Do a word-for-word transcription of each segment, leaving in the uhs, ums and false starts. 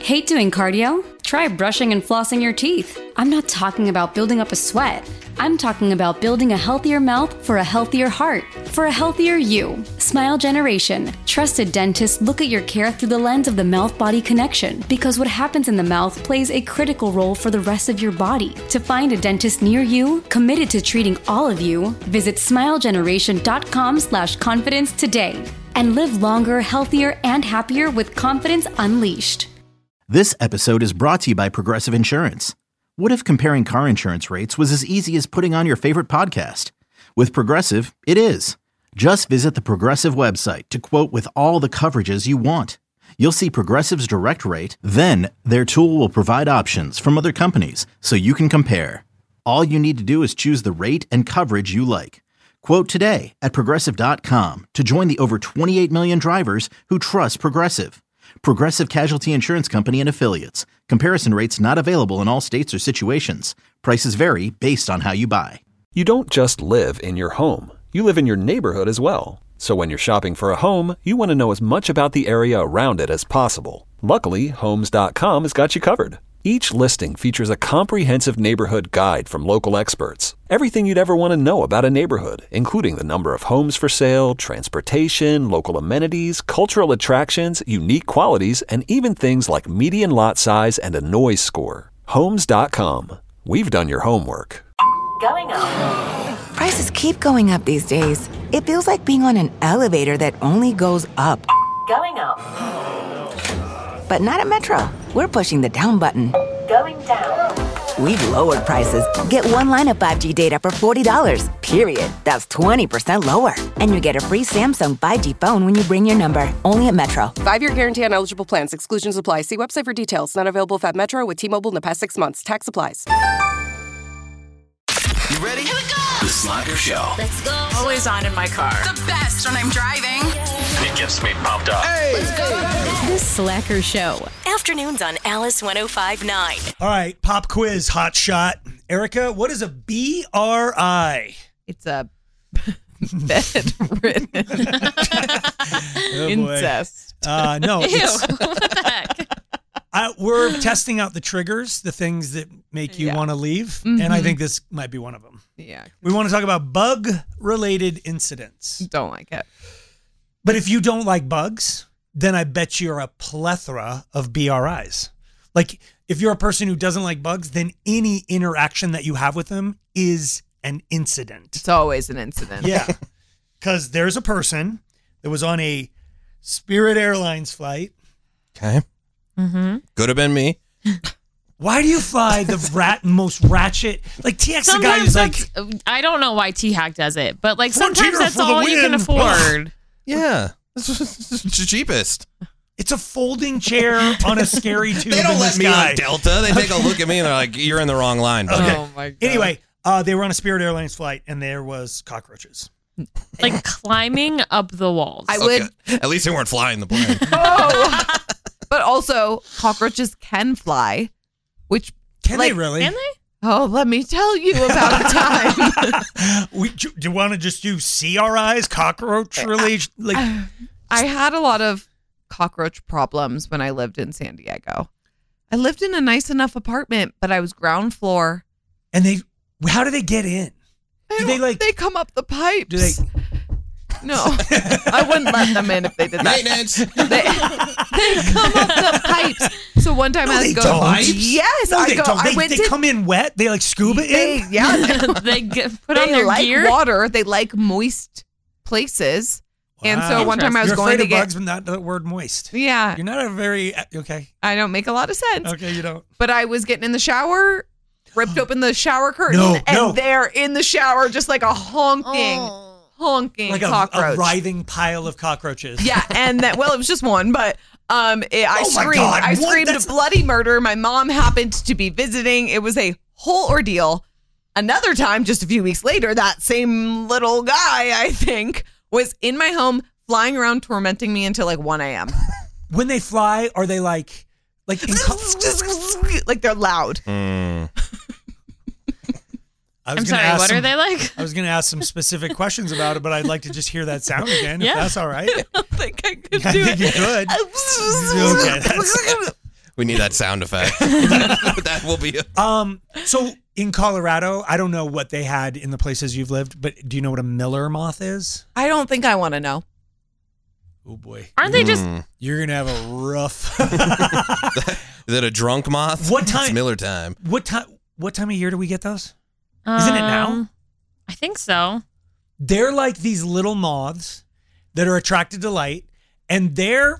Hate doing cardio? Try brushing and flossing your teeth. I'm not talking about building up a sweat. I'm talking about building a healthier mouth for a healthier heart, for a healthier you. Smile Generation. Trusted dentists look at your care through the lens of the mouth-body connection, because what happens in the mouth plays a critical role for the rest of your body. To find a dentist near you, committed to treating all of you, visit smilegeneration.com slash confidence today. And live longer, healthier, and happier with confidence unleashed. This episode is brought to you by Progressive Insurance. What if comparing car insurance rates was as easy as putting on your favorite podcast? With Progressive, it is. Just visit the Progressive website to quote with all the coverages you want. You'll see Progressive's direct rate, then their tool will provide options from other companies so you can compare. All you need to do is choose the rate and coverage you like. Quote today at Progressive dot com to join the over twenty-eight million drivers who trust Progressive. Progressive Casualty Insurance Company and Affiliates. Comparison rates not available in all states or situations. Prices vary based on how you buy. You don't just live in your home. You live in your neighborhood as well. So when you're shopping for a home, you want to know as much about the area around it as possible. Luckily, Homes dot com has got you covered. Each listing features a comprehensive neighborhood guide from local experts. Everything you'd ever want to know about a neighborhood, including the number of homes for sale, transportation, local amenities, cultural attractions, unique qualities, and even things like median lot size and a noise score. Homes dot com. We've done your homework. Going up. Prices keep going up these days. It feels like being on an elevator that only goes up. Going up. But not at Metro. We're pushing the down button. Going down. We've lowered prices. Get one line of five G data for forty dollars, period. That's twenty percent lower. And you get a free Samsung five G phone when you bring your number. Only at Metro. Five-year guarantee on eligible plans. Exclusions apply. See website for details. Not available at Metro with T-Mobile in the past six months. Tax applies. You ready? Here we go! The Slacker Show. Let's go. Always on in my car. The best when I'm driving. It gets me pumped up. Hey! Let's go. The Slacker Show. Afternoons on Alice one oh five point nine. All right, pop quiz, hot shot. Erica, what is a B R I? It's a bedridden Oh, incest. Uh, no, Ew, it's, what the heck? I, we're testing out the triggers, the things that make you Yeah. want to leave, Mhm. and I think this might be one of them. Yeah. We want to talk about bug-related incidents. Don't like it. But if you don't like bugs, then I bet you're a plethora of B R Is. Like, if you're a person who doesn't like bugs, then any interaction that you have with them is an incident. It's always an incident. Yeah. Because there's a person that was on a Spirit Airlines flight. Okay. Mm-hmm. Could have been me. Why do you fly the rat most ratchet? Like, T X, the guy who's like, I don't know why T-Hack does it, but like Frontier sometimes that's for the all you can win. afford. Yeah. This is the cheapest. it's a folding chair on a scary tube. They don't in the let me sky. on Delta. They take a look at me and they're like, you're in the wrong line. Okay. Oh my God. Anyway, uh, they were on a Spirit Airlines flight and there was cockroaches. Like climbing up the walls. I would. Okay. At least they weren't flying the plane. Oh. But also, cockroaches can fly, which Can like, they really? Can they? Oh, let me tell you about a time. we, do, do you want to just do C R Is, cockroach relation? Like, I had a lot of cockroach problems when I lived in San Diego. I lived in a nice enough apartment, but I was ground floor. and they, how do they get in? They, Do they like? they come up the pipes. Do they? No, I wouldn't let them in if they did that. Maintenance. They, they come up the pipes. So one time No, I was they going. don't. Yes, No, I they go. don't. I They, went they to. come in wet. They like scuba they, in. yeah, They get, put they on their like gear. water. They like moist places. And so Wow. one time I was You're going afraid to of get. bugs, but not the word moist. Yeah, You're not a very okay. I don't make a lot of sense. Okay, you don't. But I was getting in the shower, ripped open the shower curtain, No, and no. there in the shower, just like a honking, honking Like a, cockroach. a writhing pile of cockroaches. Yeah, and that well, it was just one, but um, it, I Oh my screamed. God, I what? screamed That's- bloody murder. My mom happened to be visiting. It was a whole ordeal. Another time, just a few weeks later, that same little guy, I think, was in my home, flying around, tormenting me until like one a.m. When they fly, are they like, like, in co- like they're loud. Mm. I was I'm gonna sorry, ask what some- are they like? I was going to ask some specific questions about it, but I'd like to just hear that sound again, Yeah. if that's all right. I don't think I could I do think it. you could. Okay, that's- We need that sound effect. that, that will be. A- um. So in Colorado, I don't know what they had in the places you've lived, but do you know what a Miller moth is? I don't think I want to know. Oh boy. Aren't they just? You're gonna have a rough. Is it a drunk moth? What time? It's Miller time. What time? What time of year do we get those? Isn't it now? Um, I think so. They're like these little moths that are attracted to light, and they're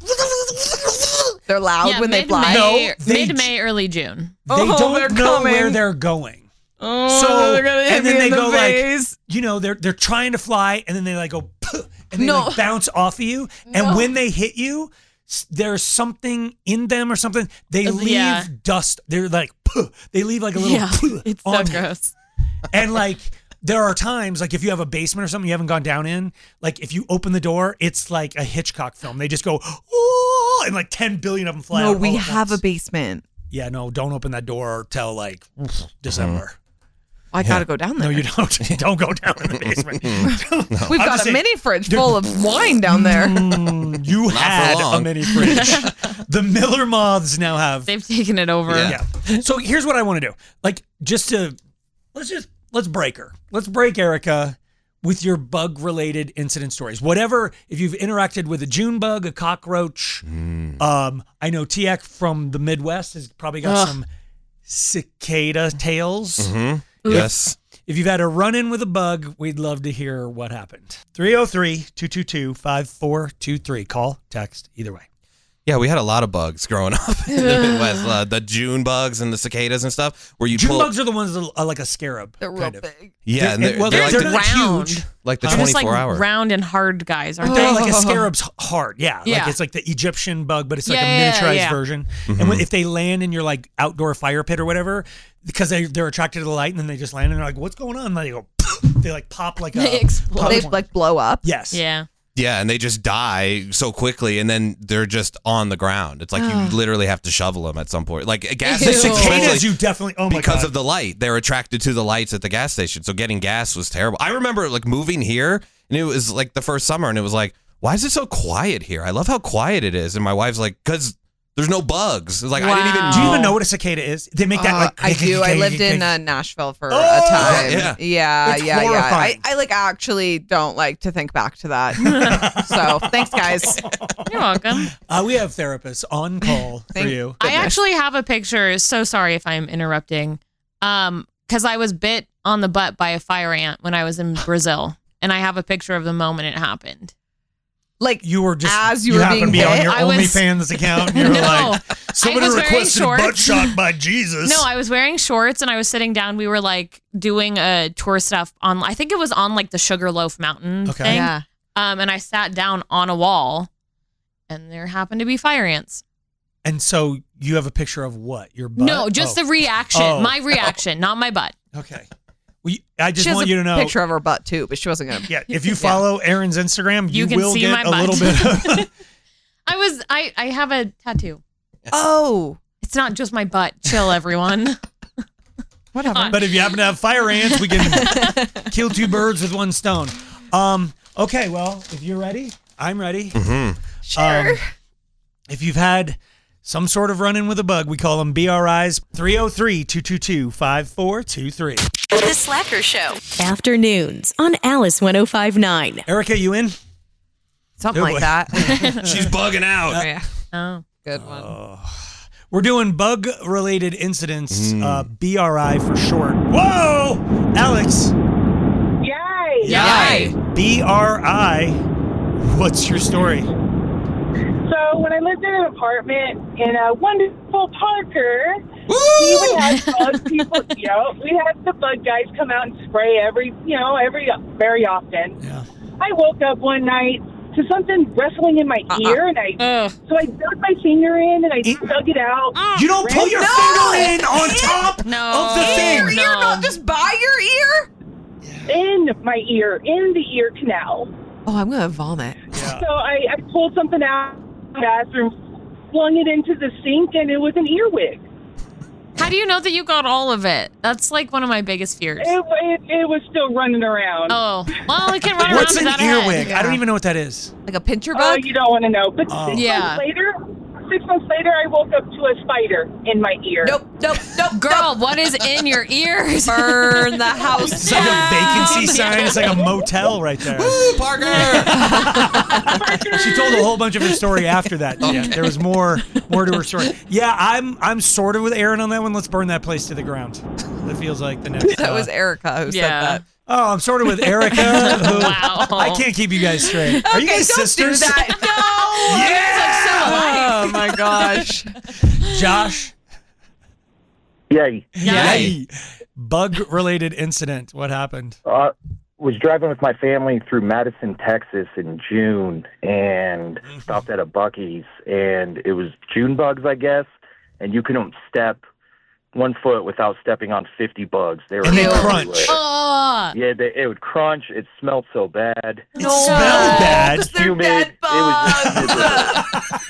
They're loud yeah, when they mid fly. May, No, they- mid May, early June. they Oh, don't they're know coming. where they're going. Oh, So they're gonna hit and then me they in the go face. like, you know, they're they're trying to fly, and then they like go, "Puh," and they No. like bounce off of you, and No. when they hit you, s- there's something in them or something. They Uh, leave yeah. dust. They're like, "Puh." They leave like a little. Yeah, "Puh" it's so on you. gross. And like there are times like if you have a basement or something you haven't gone down in, like if you open the door, it's like a Hitchcock film. They just go, oh, and like ten billion of them fly No, out. we all at have a once. basement. Yeah, no, don't open that door till like December. I gotta go down there. No, you don't. Don't go down in the basement. We've I'm got just a saying- mini fridge full of wine down there. Mm, you for had a long. mini fridge. The Miller moths now have. They've taken it over. Yeah. Yeah. So here's what I want to do. Like, just to let's just let's break her. Let's break Erica with your bug related incident stories. Whatever, if you've interacted with a June bug, a cockroach. Um, I know T X from the Midwest has probably got Ugh. some cicada tales. Mm-hmm. Yes. If you've had a run in with a bug, we'd love to hear what happened. three oh three, two two two, five four two three. Call, text, either way. Yeah, we had a lot of bugs growing up in the Midwest. Uh, the June bugs and the cicadas and stuff. Where you June pull, bugs are the ones that are like a scarab. They're real kind of. big. yeah, and They're- they're, well, they're, they're, like, they're the, not round. huge. like the They're just like twenty-four hour. round and hard guys, aren't They're they? like a scarab's hard, yeah. Like Yeah. it's like the Egyptian bug, but it's like Yeah, a yeah, miniaturized yeah. version. Mm-hmm. And when, if they land in your like outdoor fire pit or whatever, because they they're attracted to the light, and then they just land and they're like, "What's going on?" And they go, they like pop like a They explode. They popcorn. like blow up. yes, Yeah. Yeah, and they just die so quickly, and then they're just on the ground. It's like you literally have to shovel them at some point. Like a gas Ew. station, Cicadas, especially you definitely. Oh my because god! of the light. They're attracted to the lights at the gas station, so getting gas was terrible. I remember like moving here, and it was like the first summer, and it was like, why is it so quiet here? I love how quiet it is. And my wife's like, because there's no bugs. It's like I didn't even. Wow. Do you even know what a cicada is? They make that Uh, like. I do. I lived in uh, Nashville for a time. yeah. yeah, It's yeah, yeah. I, horrifying. I like actually don't like to think back to that. So thanks, guys. You're welcome. Uh, we have therapists on call for Thank- you. I actually have a picture. So sorry if I'm interrupting. Um, because I was bit on the butt by a fire ant when I was in Brazil, and I have a picture of the moment it happened. Like You were just As you you were happened to be being on hit? your I was- OnlyFans account. And you were No. like, somebody was wearing requested shorts. butt shot by Jesus. No, I was wearing shorts and I was sitting down. We were like doing a tour stuff on, I think it was on like the Sugarloaf Mountain Okay. thing. Yeah. Um, and I sat down on a wall and there happened to be fire ants. And so you have a picture of what? Your butt? No, just Oh. the reaction. Oh. My reaction, not my butt. Okay. Well, you- I just she has want a you to know. picture of her butt too, but she wasn't gonna. Yeah, if you follow Erin's Instagram, you, You can will see get my a butt. little bit of. I was, I, I have a tattoo. Oh, It's not just my butt. Chill, everyone. whatever. But if you happen to have fire ants, we can kill two birds with one stone. Um. Okay. Well, if you're ready, I'm ready. Mm-hmm. Sure. Um, if you've had some sort of run-in with a bug, we call them B R Is. three oh three, two two two, five four two three. The Slacker Show. Afternoons on Alice one oh five point nine. Erica, you in? Something Oh, like boy. that. She's bugging out. Oh, yeah. Oh. Good one. We're doing bug-related incidents, Mm. uh, B R I for short. Whoa! Alex, Yay! Yay. B R I, what's your story? So when I lived in an apartment in a wonderful Parker, we would have bug people. You know, we had the bug guys come out and spray every, you know, every very often. Yeah. I woke up one night to something wrestling in my Uh-uh. ear, and I Ugh. so I dug my finger in and I It- dug it out. You don't ran- put your No! finger in on top No. of the thing. Your ear, No. not just by your ear. in my ear, in the ear canal. Oh, I'm gonna vomit. Yeah. So I, I pulled something out of the bathroom, flung it into the sink, and it was an earwig. How do you know that you got all of it? That's like one of my biggest fears. It, it, it was still running around. Oh, well, it can run What's around an without a head. earwig? I don't Yeah. even know what that is. Like a pincher Oh, bug. you don't want to know. But Oh. six Yeah. months later, six months later, I woke up to a spider in my ear. Nope, nope, nope. Girl, what is in your ears? Burn the house It's like a vacancy sign. It's like a motel right there. Woo, Parker! She told a whole bunch of her story after that. Okay. Yeah, there was more more to her story. Yeah, I'm I'm sort of with Aaron on that one. Let's burn that place to the ground. That feels like the next. That uh, was Erica who said Yeah. that. Oh, I'm sort of with Erica. Who, Wow. I can't keep you guys straight. Are you Okay, guys don't sisters? do that. No. Oh my gosh. Josh? Yay. Yay. Bug-related incident. What happened? Uh, was driving with my family through Madison, Texas in June and stopped at a Buc-ee's, and it was June bugs, I guess, and you couldn't step one foot without stepping on fifty bugs. They were And they everywhere. crunch. Oh. Yeah, they, it would crunch. It smelled so bad. It smelled bad. Humid. Dead It was.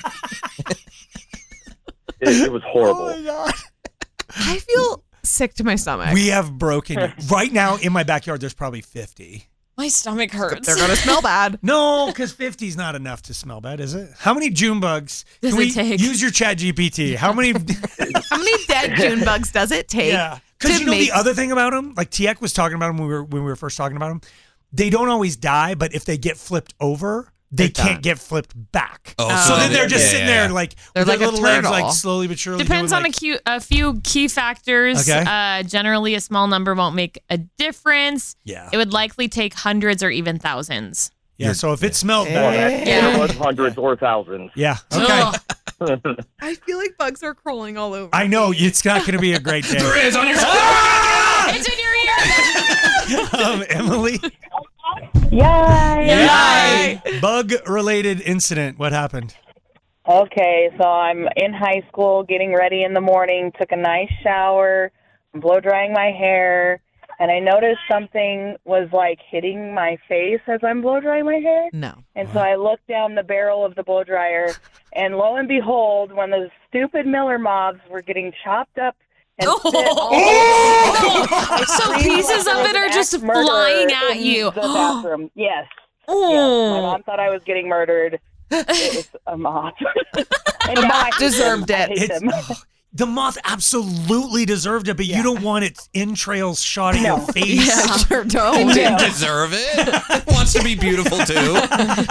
it, it was horrible. Oh my God. I feel sick to my stomach. We have broken. Right now in my backyard, there's probably fifty. My stomach hurts. They're going to smell bad. No, because fifty is not enough to smell bad, is it? How many June bugs Does can it we take? use your Chat G P T? How many? How many dead June bugs does it take? Yeah, because to you know make- the other thing about them, like T X was talking about them when we were when we were first talking about them. They don't always die, but if they get flipped over, they They're can't done. get flipped back. Oh, so so then they're they- just yeah, sitting yeah, there yeah. like They're with like their a little legs, turtle. like slowly but surely. Depends doing, on like, a, cu- a few key factors. Okay. Uh, generally, a small number won't make a difference. Yeah. It would likely take hundreds or even thousands. Yeah. So if it smelled Well, bad, that, Yeah. It was hundreds or thousands. yeah. Okay. Ugh. I feel like bugs are crawling all over. I know it's not going to be a great day. There is on your It's in your ear. um, Emily. Yay! Yay. Bug-related incident. What happened? Okay, so I'm in high school, getting ready in the morning, took a nice shower, blow drying my hair, and I noticed something was like hitting my face as I'm blow drying my hair. No. And so I looked down the barrel of the blow dryer, and lo and behold, when those stupid Miller moths were getting chopped up and Oh. spit all over me, I So screamed pieces like of there it are was just axe murderer flying at in you. The bathroom. Yes. Oh. Yes. My mom thought I was getting murdered. It was a moth. And The now moth I hate deserved them. I it. hate It's, them. the moth absolutely deserved it, but you don't want its entrails shot at No. your face. Yeah, sure It don't. didn't deserve it. It wants to be beautiful too.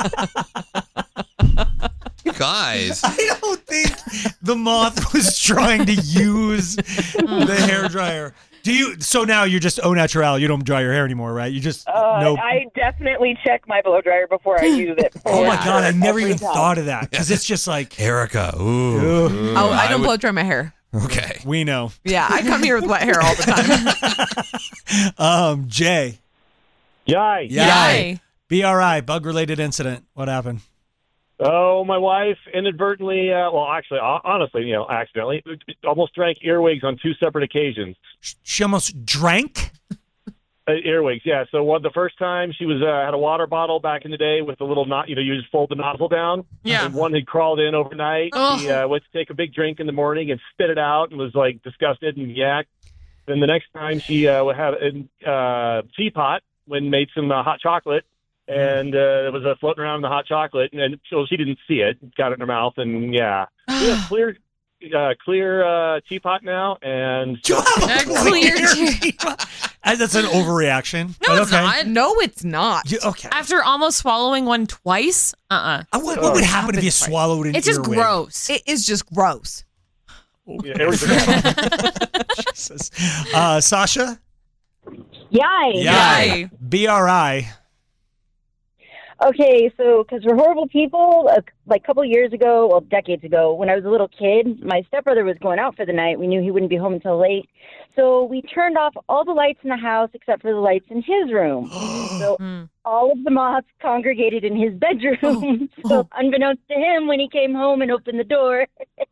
You guys. I don't think the moth was trying to use the hair dryer. Do you? So now you're just au naturel. You don't dry your hair anymore, right? You just Uh, no. I definitely check my blow dryer before I use it. Oh my god! I never Every even time. thought of that because it's just like Erica. Ooh. Ooh. Ooh, Oh, I don't would- blow dry my hair. Okay. we know. Yeah, I come here with wet hair all the time. Um, Jay. Yay. Yay. B R I, bug-related incident. What happened? Oh, my wife inadvertently, uh, well, actually, uh, honestly, you know, accidentally, almost drank earwigs on two separate occasions. She almost drank. Uh, earwigs, yeah. So one, the first time she was uh, had a water bottle back in the day with a little knot, you know, you just fold the nozzle down. Yeah. And one had crawled in overnight. Ugh. She uh, went to take a big drink in the morning and spit it out and was like disgusted and yacked. Then the next time she uh, had a uh, teapot when made some uh, hot chocolate. And uh, it was uh, floating around in the hot chocolate, and so she didn't see it. Got it in her mouth, and yeah, we have clear, uh, clear uh, teapot now, and You have a Clear Uh, That's an overreaction. No, but it's okay. not. No, it's not. You- okay. After almost swallowing one twice, uh-uh. Uh, what, what would happen if you Happens, right? swallowed an It's just earwig? gross. It is just gross. yeah, everything. Jesus. Uh, Sasha? Yay. Yay. B R I. Okay, so because we're horrible people, uh, like a couple years ago, well, decades ago, when I was a little kid, my stepbrother was going out for the night. We knew he wouldn't be home until late. So we turned off all the lights in the house except for the lights in his room. So all of the moths congregated in his bedroom. So unbeknownst to him, when he came home and opened the door...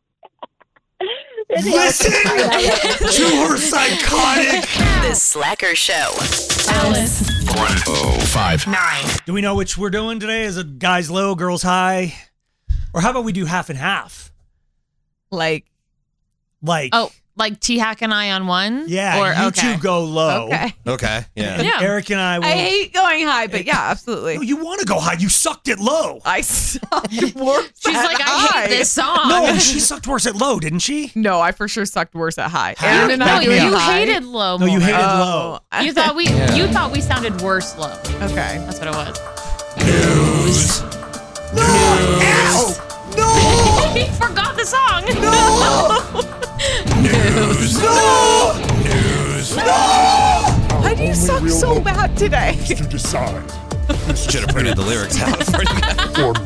Listen to her psychotic. The Slacker Show. Alice. one oh five Nine. Do we know which we're doing today? Is it guys low, girls high? Or how about we do half and half? Like, Like, Oh, like T-Hack and I on one? Yeah, or, you okay. two go low. Okay. Okay. Yeah. And Yeah. Eric and I will. I hate going high, but yeah, absolutely. No, you want to go high. You sucked at low. I sucked worse She's at like, I high. hate this song. No, and she sucked worse at low, didn't she? No, I for sure sucked worse at high. How? Aaron and no, I Back me you up. high. hated low. No, you more. hated Oh. low. You thought we Yeah. you thought we sounded worse low. Okay. That's what it was. News. No! Ow! No! He forgot the song. No! News. No! News. Why do you suck so bad today? To decide Should have printed the lyrics out for you guys. or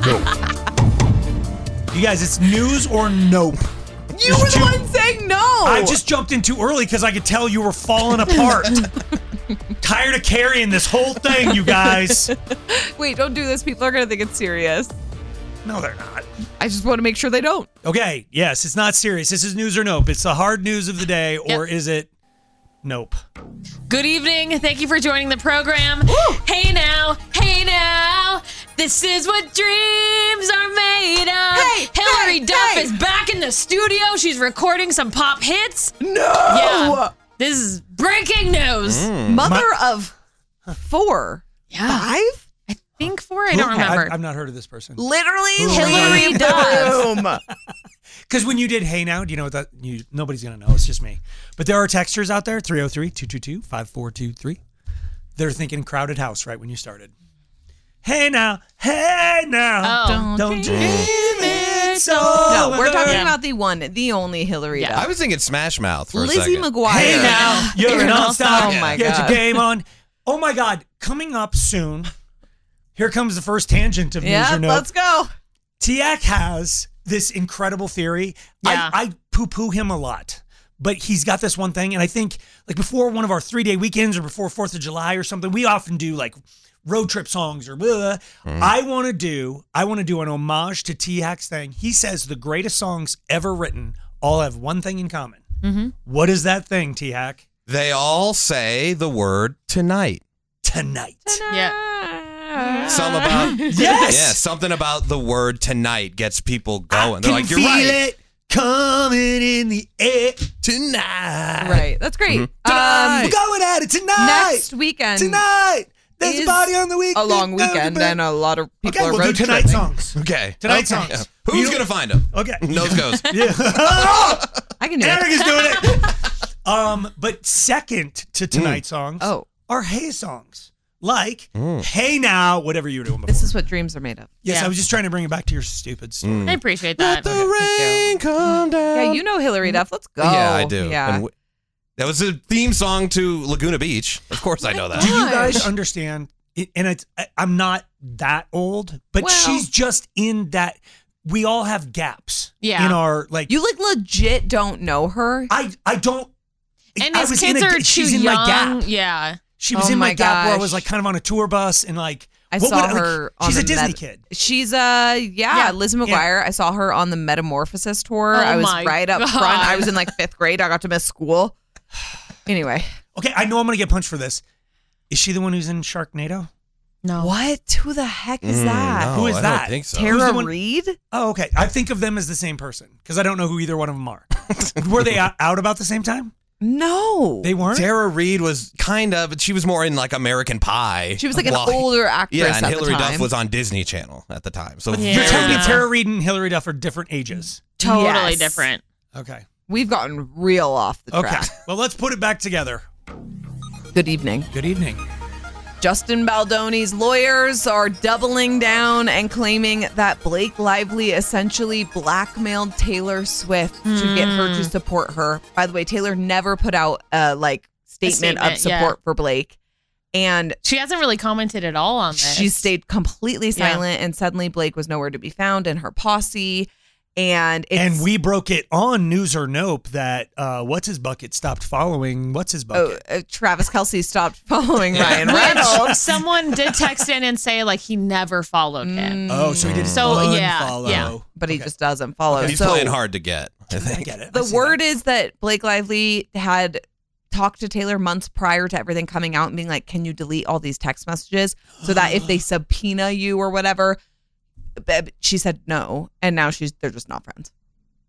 no. You guys, it's news or nope. You were the one saying no. I just jumped in too early because I could tell you were falling apart. Tired of carrying this whole thing, you guys. Wait, don't do this. People are going to think it's serious. No, they're not. I just want to make sure they don't. Okay, yes, it's not serious. This is news or nope. It's the hard news of the day, or is it nope? Good evening. Thank you for joining the program. Hey now, hey now. This is what dreams are made of. Hey, Hillary hey, Duff hey. is back in the studio. She's recording some pop hits. No. Yeah. This is breaking news. Mother of four. Yeah. Five? I think four. I don't remember. I've, I've not heard of this person. Literally Hillary leave the Duff. room. Because when you did Hey Now, do you know what that, you, nobody's going to know. It's just me. But there are texters out there, three oh three, two two two, five four two three. They're thinking Crowded House right when you started. Hey now, hey now. Oh. Don't dream it's over. No, we're talking Yeah. about the one, the only Hillary Yeah. Duff. I was thinking Smash Mouth for a Lizzie second. McGuire. Hey now, you're You're an an all-star. all-star. Oh my Get God. your game on. Oh my God, coming up soon. Here comes the first tangent of Yeah, news or nope. let's go. T-Ack has this incredible theory. Yeah. I, I poo-poo him a lot, but he's got this one thing. And I think like before one of our three-day weekends or before fourth of July or something, we often do like road trip songs or blah. Mm. I want to do, I want to do an homage to T-Hack's thing. He says the greatest songs ever written all have one thing in common. Mm-hmm. What is that thing, T-Hack? They all say the word tonight. Tonight. Yeah. Some about Yes! yeah, something about the word tonight gets people going. I They're can like, you're feel right. it coming in the air tonight. Right. That's great. Mhm. Um, We're going at it tonight. next weekend. Tonight. There's a is party on the weekend. A long weekend, and a lot of people Okay, are we'll road do tonight tripping. songs. Okay. Tonight okay. songs. Yeah. You Who's know- gonna find them? Okay. Nose goes. Yeah. I can do Eric it. is doing it. Um, but second to tonight songs Oh. are Hey songs. Like Hey Now, whatever you were doing before. This is what dreams are made of. yes, Yeah. I was just trying to bring it back to your stupid story. I appreciate Let that. the rain come down. Yeah, you know Hillary Duff. Let's go. Yeah, I do. Yeah. And w- that was a theme song to Laguna Beach. Of course, I know that. Do you guys Gosh. understand? It, and it's, I, I'm not that old, but Well- she's just in that. We all have gaps. Yeah. In our like. You like legit don't know her. I I don't. And I his was in kids a- are too she's in young. my gap. Yeah. She was Oh in my, my gap where I gosh. was like kind of on a tour bus and like. I what saw would- like, her on she's the a Disney Met- kid. She's uh yeah, Yeah, Lizzie yeah. McGuire. I saw her on the Metamorphosis tour. Oh I was my right up God. front. I was in like fifth grade. I got to miss school. Anyway. Okay, I know I'm gonna get punched for this. Is she the one who's in Sharknado? No. What? Who the heck is Mm, that? no, Who is I that? don't think so. Who's the Tara one- Reid? Oh, okay. I think of them as the same person because I don't know who either one of them are. Were they out, out about the same time? No. They weren't. Tara Reid was kind of, but she was more in like American Pie. She was like an Well, older actress Yeah, and at Hillary the time. Duff was on Disney Channel at the time. So Yeah. You're telling me Yeah. Tara Reid and Hillary Duff are different ages. Totally Yes. different. Okay. We've gotten real off the Okay. track. Well, let's put it back together. Good evening. Good evening. Justin Baldoni's lawyers are doubling down and claiming that Blake Lively essentially blackmailed Taylor Swift to get her to support her. By the way, Taylor never put out a like statement, statement, of support yeah. for Blake. And She hasn't really commented at all on this. she stayed completely Yeah. silent, and suddenly Blake was nowhere to be found in her posse. And it's, And we broke it on News or Nope that uh, What's His Bucket stopped following What's His oh, Bucket. uh, Travis Kelce stopped following Ryan Which Reynolds. someone did text in and say like he never followed him. Oh, so he did So, yeah, unfollow. yeah. But he just doesn't follow. he's so playing hard to get. I I think. get it. I the see word that. is that Blake Lively had talked to Taylor months prior to everything coming out and being like, can you delete all these text messages so that if they subpoena you or whatever, b- she said no. And now she's they're just not friends.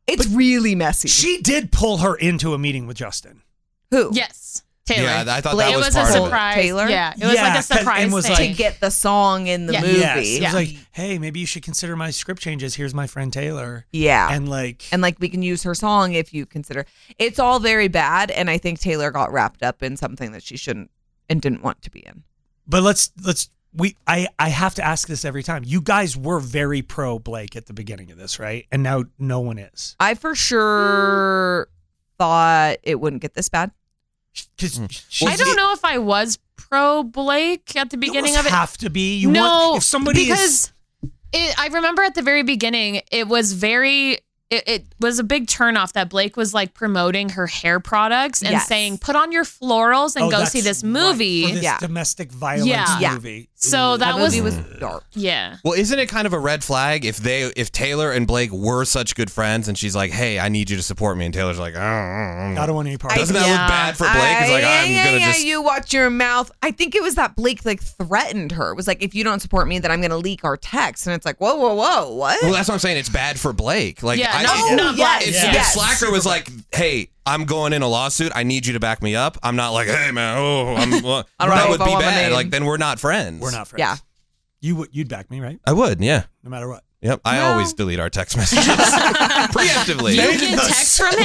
It's but really messy. She did pull her into a meeting with Justin. Who? Yes. Taylor. Yeah, I thought Blake, that was, was part a of surprise. it. Taylor? Yeah, it was yeah, like a surprise and was thing. like, to get the song in the Yeah. movie. Yes. It Yeah. was like, hey, maybe you should consider my script changes. Here's my friend Taylor. Yeah. And like, and like we can use her song if you consider. It's all very bad, and I think Taylor got wrapped up in something that she shouldn't and didn't want to be in. but let's let's we I I have to ask this every time. You guys were very pro Blake at the beginning of this, right? And now no one is. I for sure thought it wouldn't get this bad. Because I don't know if I was pro Blake at the beginning of it. Have to be. You no, want, if somebody because is, it, I remember at the very beginning, it was very. It, it was a big turnoff that Blake was like promoting her hair products and Yes. saying, "Put on your florals and Oh, go that's see this right, movie." for this Yeah. domestic violence Yeah. Yeah. movie. So that, That was, movie was dark. yeah. Well, isn't it kind of a red flag if they if Taylor and Blake were such good friends and she's like, "Hey, I need you to support me," and Taylor's like, "I don't, I don't want any part. Doesn't that Yeah. look bad for Blake? It's like, I- I'm yeah, gonna yeah, just. you watch your mouth. I think it was that Blake like threatened her. It was like, if you don't support me, then I'm going to leak our text. And it's like, whoa, whoa, whoa, what? Well, that's what I'm saying. It's bad for Blake. Like, Yeah, I, no, if, not Blake. if, Yeah. if Yes. Slacker was like, "Hey, I'm going in a lawsuit. I need you to back me up." I'm not like, "Hey, man, oh, I'm." Well, I don't that know would if I be want my bad. name. Like, then we're not friends. We're not friends. Yeah. You would you'd back me, right? I would, yeah. No matter what. Yep. I No. always delete our text messages preemptively. You get text from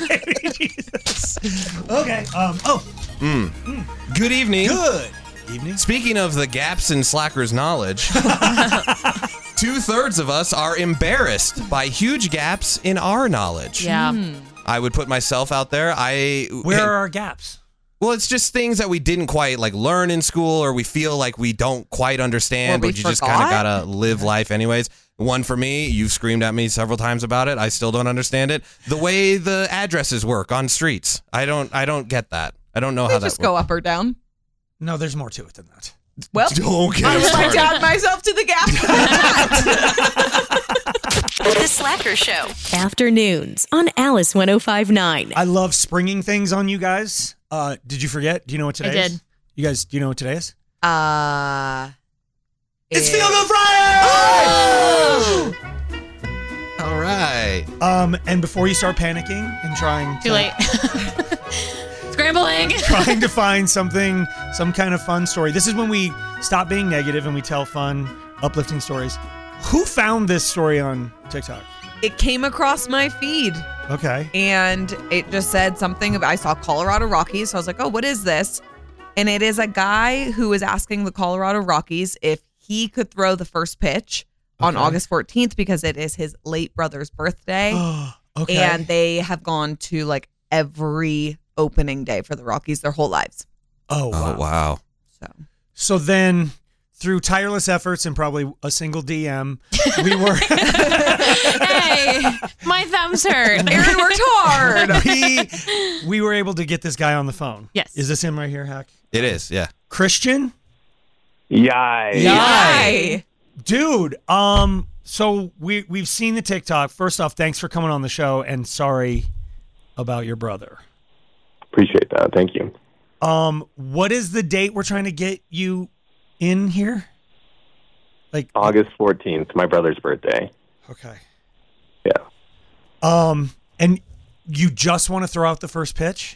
him? Okay. Um. Oh. Good evening. Good evening. Speaking of the gaps in Slacker's knowledge, two thirds of us are embarrassed by huge gaps in our knowledge. Yeah. I would put myself out there. I Where are our gaps? Well, it's just things that we didn't quite like learn in school, or we feel like we don't quite understand, Or we but you just kind of forgot. gotta live life anyways. One for me, you've screamed at me several times about it. I still don't understand it. The way the addresses work on streets, I don't, I don't get that. I don't know They how that just go works. up or down. No, there's more to it than that. Well, Don't get I would like to started. add myself to the gap. The Slacker Show. Afternoons on Alice one oh five point nine. I love springing things on you guys. Uh, did you forget? Do you know what today I is? did. You guys, do you know what today is? Uh, It's it- Field Goal Friday! All right. Um, and before you start panicking and trying Too to, late. Scrambling. trying to find something, some kind of fun story. This is when we stop being negative and we tell fun, uplifting stories. Who found this story on TikTok? It came across my feed. Okay. And it just said something about, I saw Colorado Rockies. So I was like, oh, what is this? And it is a guy who is asking the Colorado Rockies if he could throw the first pitch on Okay. August fourteenth because it is his late brother's birthday. Okay. And they have gone to like every opening day for the Rockies their whole lives. Oh, wow. Oh, wow. So So then, through tireless efforts and probably a single D M, we were Hey, my thumbs hurt. Aaron worked hard. we, we were able to get this guy on the phone. Yes. Is this him right here, Hack? It is, yeah. Christian? Yay. Yay. Dude, um, so we we've seen the TikTok. First off, thanks for coming on the show, and sorry about your brother. Appreciate that. Thank you. Um, what is the date we're trying to get you in here? Like August fourteenth, my brother's birthday. Okay. Yeah. Um, and you just want to throw out the first pitch?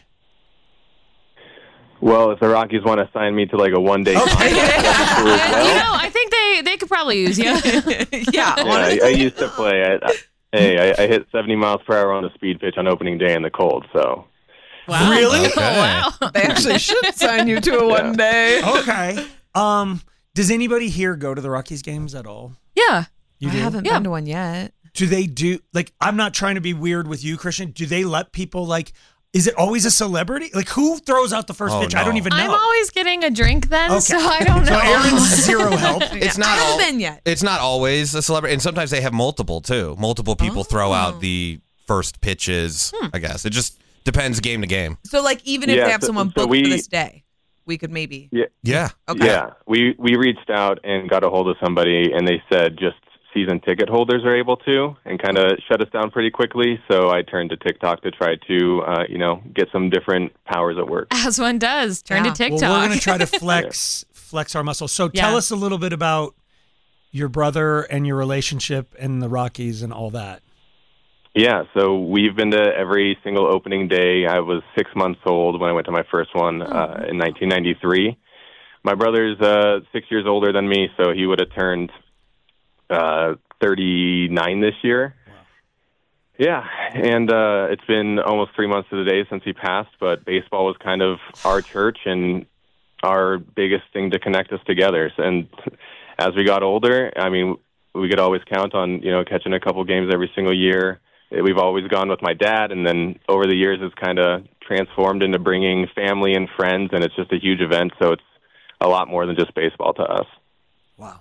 Well, if the Rockies want to sign me to like a one-day contract, that's cool as You well. know, I think they, they could probably use you. Yeah. Yeah, I, I used to play. I, I, hey, I, I hit seventy miles per hour on the speed pitch on opening day in the cold. So Wow. Really? Oh, wow. They actually should sign you to a one day. Okay. Um, does anybody here go to the Rockies games at all? Yeah. You I do? haven't Yeah. been to one yet. Do they do like? I'm not trying to be weird with you, Christian. Do they let people like? Is it always a celebrity? Like who throws out the first Oh, pitch? I don't no. even know. I'm always getting a drink then, Okay. so I don't know. So Aaron's zero help. It's I not haven't all, been yet. It's not always a celebrity, and sometimes they have multiple too. Multiple people throw out the first pitches. I guess it just depends game to game. So, like, even if Yeah, they have so- someone so booked we- for this day, we could maybe. yeah, Yeah. Okay. yeah. We we reached out and got a hold of somebody, and they said just season ticket holders are able to, and kind of shut us down pretty quickly. So I turned to TikTok to try to, uh, you know, get some different powers at work. As one does. Turn Yeah. to TikTok. Well, we're gonna try to flex flex our muscles. So tell Yeah. us a little bit about your brother and your relationship and the Rockies and all that. Yeah, so we've been to every single opening day. I was six months old when I went to my first one uh, in nineteen ninety-three. My brother's uh, six years older than me, so he would have turned uh, thirty-nine this year. Wow. Yeah, and uh, it's been almost three months to the day since he passed, but baseball was kind of our church and our biggest thing to connect us together. And as we got older, I mean, we could always count on, you know, catching a couple games every single year. We've always gone with my dad, and then over the years it's kind of transformed into bringing family and friends, and it's just a huge event, so it's a lot more than just baseball to us. Wow.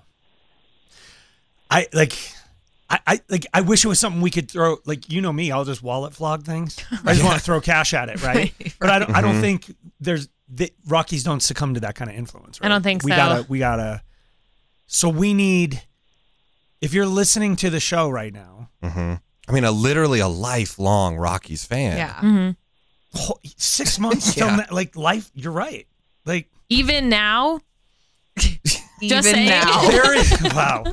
I, like... I, I like. I wish it was something we could throw. Like, you know me, I'll just wallet flog things. I just want to throw cash at it, right? right but I don't. Mm-hmm. I don't think there's the Rockies don't succumb to that kind of influence. Right? I don't think we so. Gotta. We gotta. So we need. If you're listening to the show right now, mm-hmm. I mean, a literally a lifelong Rockies fan. Yeah. Mm-hmm. Six months yeah. till na- like life. You're right. Like even now. Just even saying. now. There is, wow.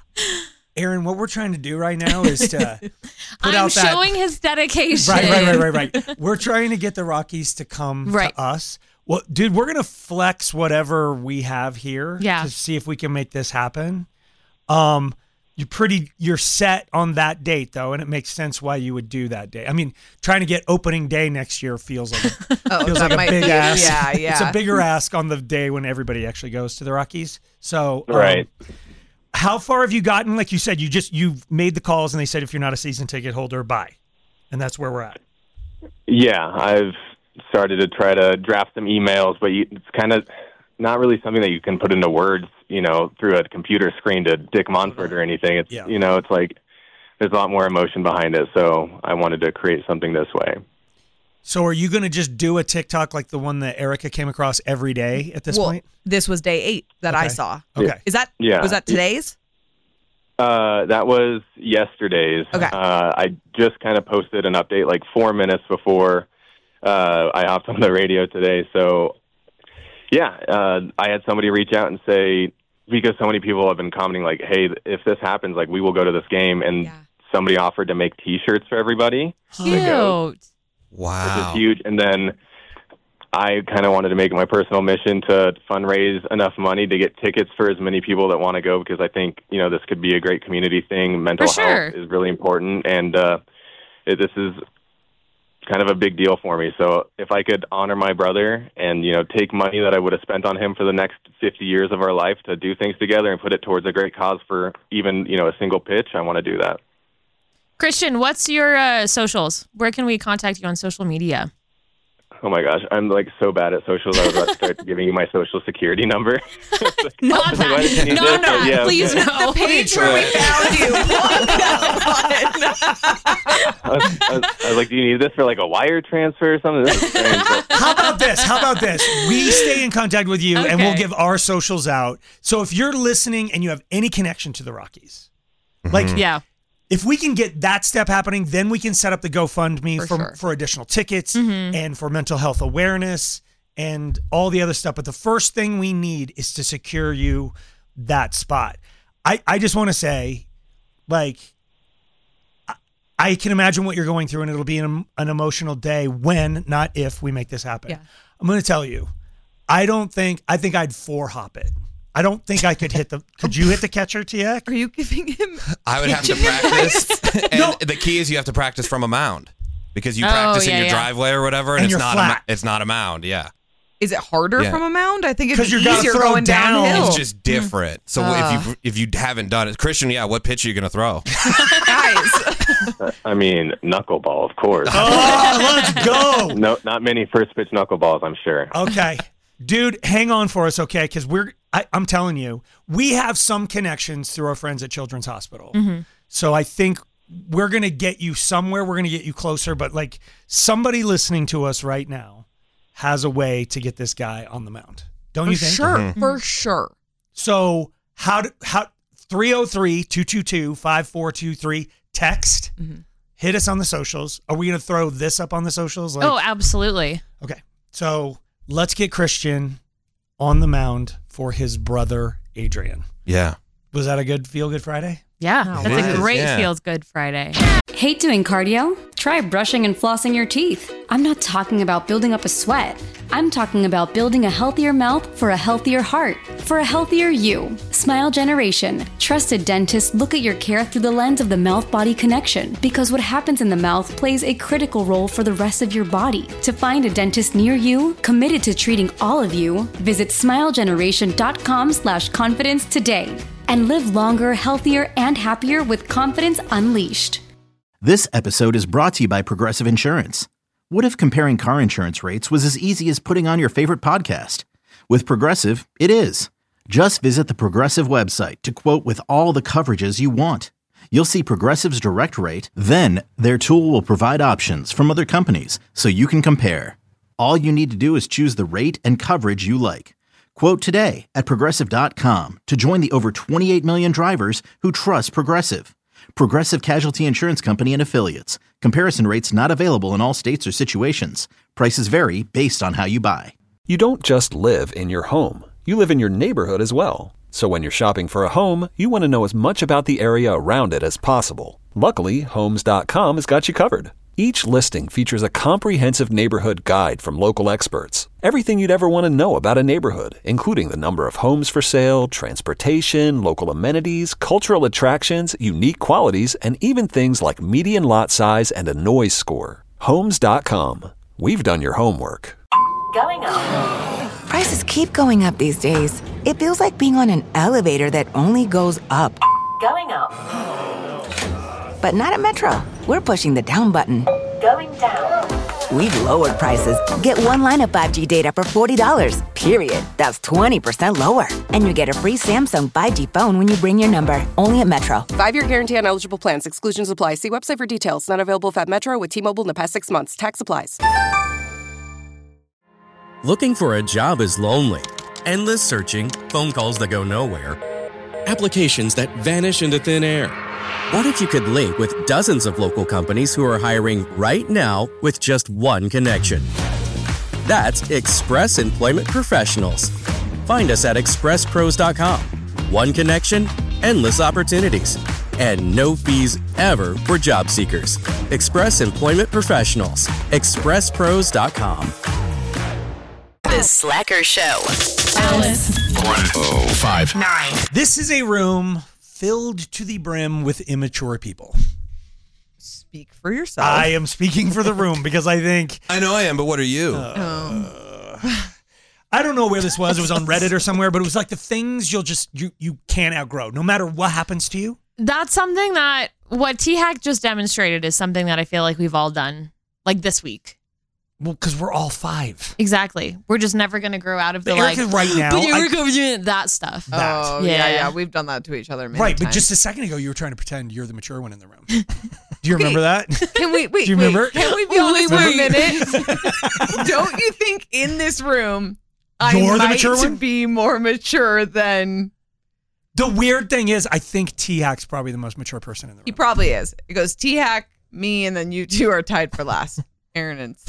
Aaron, what we're trying to do right now is to put I'm out that... showing his dedication. Right, right, right, right, right. We're trying to get the Rockies to come right. to us. Well, dude, we're going to flex whatever we have here yeah. to see if we can make this happen. Um, you're pretty, you're set on that date, though, and it makes sense why you would do that day. I mean, trying to get opening day next year feels like a, oh, feels like a big be, ask. Yeah, yeah. It's a bigger ask on the day when everybody actually goes to the Rockies. So, um, right. How far have you gotten? Like you said, you just you've made the calls, and they said if you're not a season ticket holder, bye, and that's where we're at. Yeah, I've started to try to draft some emails, but you, it's kind of not really something that you can put into words, you know, through a computer screen to Dick Monfort or anything. It's yeah. you know, it's like there's a lot more emotion behind it. So I wanted to create something this way. So are you going to just do a TikTok like the one that Erica came across every day at this well, point? This was day eight that okay. I saw. Okay. Is that yeah. was that today's? Uh, that was yesterday's. Okay. Uh, I just kind of posted an update like four minutes before uh, I hopped on the radio today. So, yeah, uh, I had somebody reach out and say, because so many people have been commenting like, hey, if this happens, like we will go to this game. And yeah. somebody offered to make T-shirts for everybody. Cute. Wow. Which is huge. And then I kind of wanted to make it my personal mission to fundraise enough money to get tickets for as many people that want to go, because I think, you know, this could be a great community thing. Mental for sure. health is really important, and uh, it, this is kind of a big deal for me. So if I could honor my brother and, you know, take money that I would have spent on him for the next fifty years of our life to do things together and put it towards a great cause for even, you know, a single pitch, I want to do that. Christian, what's your uh, socials? Where can we contact you on social media? Oh my gosh, I'm like so bad at socials. I was about to start giving you my social security number. Not that. No, no, yeah, please okay. no. The page where we found you. I, was, I, was, I was like, do you need this for like a wire transfer or something? This is strange. But... How about this? How about this? We stay in contact with you, okay. and we'll give our socials out. So if you're listening and you have any connection to the Rockies, mm-hmm. like yeah. if we can get that step happening, then we can set up the GoFundMe For for, sure. for additional tickets mm-hmm. and for mental health awareness and all the other stuff. But the first thing we need is to secure you that spot. I, I just want to say, like, I, I can imagine what you're going through, and it'll be an, an emotional day when, not if, we make this happen. Yeah. I'm going to tell you, I don't think, I think I'd four hop it. I don't think I could hit the. Could you hit the catcher, Tiak? Are you giving him? I would have to practice. And no. the key is you have to practice from a mound, because you oh, practice yeah, in your yeah. driveway or whatever, and, And it's you're not flat. a, it's not a mound. Yeah. Is it harder Yeah. from a mound? I think it'd 'Cause be you gotta easier throw going down. downhill. It's just different. So Uh. if you if you haven't done it, Christian, yeah, what pitch are you gonna throw? Guys. I mean, knuckleball, of course. Oh, let's go. No, not many first pitch knuckleballs, I'm sure. Okay. Dude, hang on for us, okay? Because we're, I, I'm telling you, we have some connections through our friends at Children's Hospital. Mm-hmm. So I think we're going to get you somewhere. We're going to get you closer. But like somebody listening to us right now has a way to get this guy on the mound. Don't For you think? sure. Mm-hmm. For sure. So how, do, how, three oh three, two two two, five four two three, text. Mm-hmm. Hit us on the socials. Are we going to throw this up on the socials? Like, oh, absolutely. Okay. So let's get Christian on the mound for his brother, Adrian. Yeah. Was that a good Feel Good Friday? Yeah, Oh, that's wow. a great Yeah. feels good Friday. Hate doing cardio? Try brushing and flossing your teeth. I'm not talking about building up a sweat. I'm talking about building a healthier mouth for a healthier heart, for a healthier you. Smile Generation. Trusted dentists look at your care through the lens of the mouth-body connection because what happens in the mouth plays a critical role for the rest of your body. To find a dentist near you, committed to treating all of you, visit smilegeneration.com slash confidence today and live longer, healthier, and happier with confidence unleashed. This episode is brought to you by Progressive Insurance. What if comparing car insurance rates was as easy as putting on your favorite podcast? With Progressive, it is. Just visit the Progressive website to quote with all the coverages you want. You'll see Progressive's direct rate, then their tool will provide options from other companies so you can compare. All you need to do is choose the rate and coverage you like. Quote today at Progressive dot com to join the over twenty-eight million drivers who trust Progressive. Progressive Casualty Insurance Company and Affiliates. Comparison rates not available in all states or situations. Prices vary based on how you buy. You don't just live in your home. You live in your neighborhood as well. So when you're shopping for a home, you want to know as much about the area around it as possible. Luckily, Homes dot com has got you covered. Each listing features a comprehensive neighborhood guide from local experts. Everything you'd ever want to know about a neighborhood, including the number of homes for sale, transportation, local amenities, cultural attractions, unique qualities, and even things like median lot size and a noise score. Homes dot com. We've done your homework. Going up. Prices keep going up these days. It feels like being on an elevator that only goes up. Going up. But not at Metro. We're pushing the down button. Going down. We've lowered prices. Get one line of five G data for forty dollars, period. That's twenty percent lower. And you get a free Samsung five G phone when you bring your number. Only at Metro. Five-year guarantee on eligible plans. Exclusions apply. See website for details. Not available if at Metro with T-Mobile in the past six months. Tax applies. Looking for a job is lonely. Endless searching, phone calls that go nowhere, applications that vanish into thin air. What if you could link with dozens of local companies who are hiring right now with just one connection? That's Express Employment Professionals. Find us at express pros dot com. One connection, endless opportunities, and no fees ever for job seekers. Express Employment Professionals. express pros dot com. The Slacker Show. Alice. one oh five Nine. This is a room filled to the brim with immature people. Speak for yourself. I am speaking for the room because I think... I know I am, but what are you? Uh, I don't know where this was. It was on Reddit or somewhere, but it was like the things you'll just, you, you can't outgrow, no matter what happens to you. That's something that what T-Hack just demonstrated is something that I feel like we've all done, like this week. Well, because we're all five. Exactly. We're just never going to grow out of the, The like, Erica right now, but I- Erica, I, that stuff. That. Oh, yeah. yeah, yeah. We've done that to each other many Right, times. but just a second ago, you were trying to pretend you're the mature one in the room. Do you remember that? Can we, wait, Do you wait, remember? can we be honest for a Remember? minute? Don't you think in this room, I You're the might mature one? be more mature than... The weird thing is, I think T-Hack's probably the most mature person in the room. He probably is. It goes T-Hack, me, and then you two are tied for last. Aaron and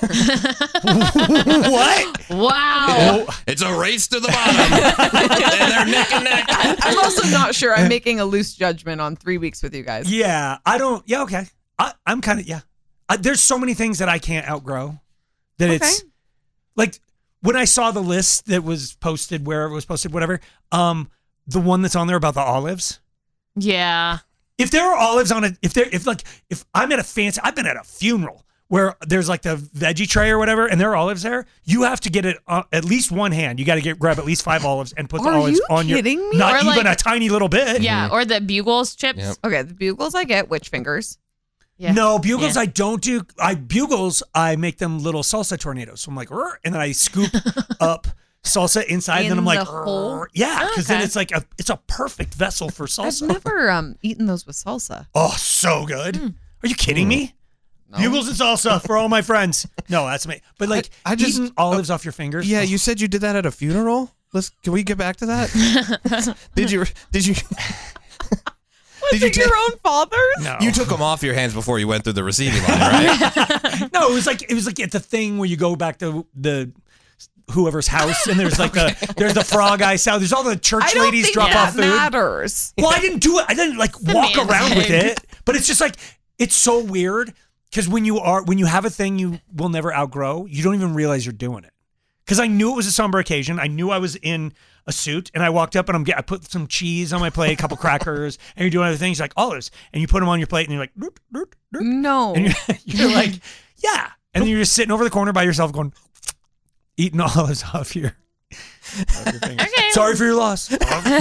What? Wow. It's a race to the bottom. And they're neck and neck. I'm also not sure. I'm making a loose judgment on three weeks with you guys. Yeah, I don't. Yeah, okay. I, I'm kind of yeah. I, there's so many things that I can't outgrow. That Okay. it's like when I saw the list that was posted, where it was posted, whatever. Um, the one that's on there about the olives. Yeah. If there are olives on it, if there, if like, if I'm at a fancy, I've been at a funeral where there's like the veggie tray or whatever, and there are olives there. You have to get it uh, at least one hand. You got to get grab at least five olives and put the Are olives you on your. kidding me? Not Or, even like- a tiny little bit. Yeah. Or the Bugles chips. Yep. Okay, the bugles I get, witch fingers. Yeah. No, bugles Yeah. I don't do. I bugles I make them little salsa tornadoes. So I'm like, "Rrr," and then I scoop up salsa inside, and then In I'm like, the hole? "Rrr." Yeah, Oh, because then okay. it's like a it's a perfect vessel for I've salsa. never um eaten those with salsa. Oh, so good. Mm. Are you kidding me? No. Bugles and salsa for all my friends. No, that's me. But like, I- I just- eating olives off your fingers. Yeah, oh. you said you did that at a funeral. Let's. Can we get back to that? did you? Did you? Was it ta- your own father's? No. You took them off your hands before you went through the receiving line, right? No, it was like it was like it's a thing where you go back to the whoever's house, and there's like the there's the frog eye salad. There's all the church I don't ladies think drop that off food. matters. Well, I didn't do it. I didn't like The walk man around with thing. it. But it's just like it's so weird because when you are when you have a thing you will never outgrow, you don't even realize you're doing it. Because I knew it was a somber occasion. I knew I was in a suit, and I walked up and I'm get I put some cheese on my plate, a couple crackers, and you're doing other things like olives, and you put them on your plate, and you're like, doop, doop, doop. No, and you're, you're like, yeah, and then you're just sitting over the corner by yourself, going, eating olives off your. Off your fingers. Okay. Sorry for your loss.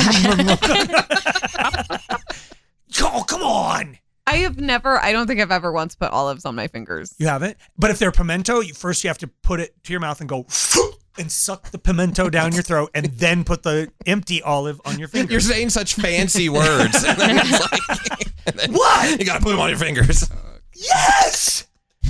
Oh, come on. I have never, I don't think I've ever once put olives on my fingers. You haven't? But if they're pimento, you, first you have to put it to your mouth and go and suck the pimento down your throat and then put the empty olive on your fingers. You're saying such fancy words. And then it's like, and then what? You got to put them on your fingers. Yes!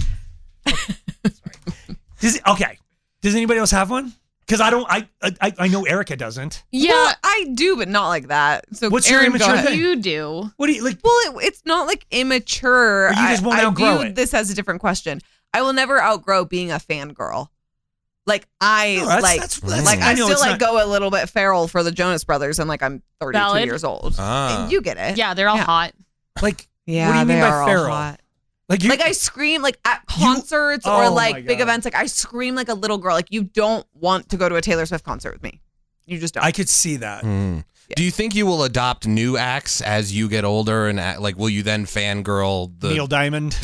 Does, okay. Does anybody else have one? Because I don't, I, I I know Erica doesn't. Yeah, well, I do, but not like that. So what's Aaron, your immature go ahead. thing? You do. What do you like? Well, it, it's not like immature. Or you just won't I, outgrow I viewed it. this as a different question. I will never outgrow being a fangirl. Like I No, that's- like that's- that's- like I I, know still it's like not- go a little bit feral for the Jonas Brothers, and like I'm thirty-two Valid. years old. Ah. You get it? Yeah, they're all Yeah. hot. Like, Yeah, what do you mean they by are all feral? hot. Like, you, Like I scream like at concerts oh or my like big God. events. Like I scream like a little girl. Like you don't want to go to a Taylor Swift concert with me. You just don't. I could see that. Mm. Do you think you will adopt new acts as you get older, and act, like will you then fangirl the Neil Diamond.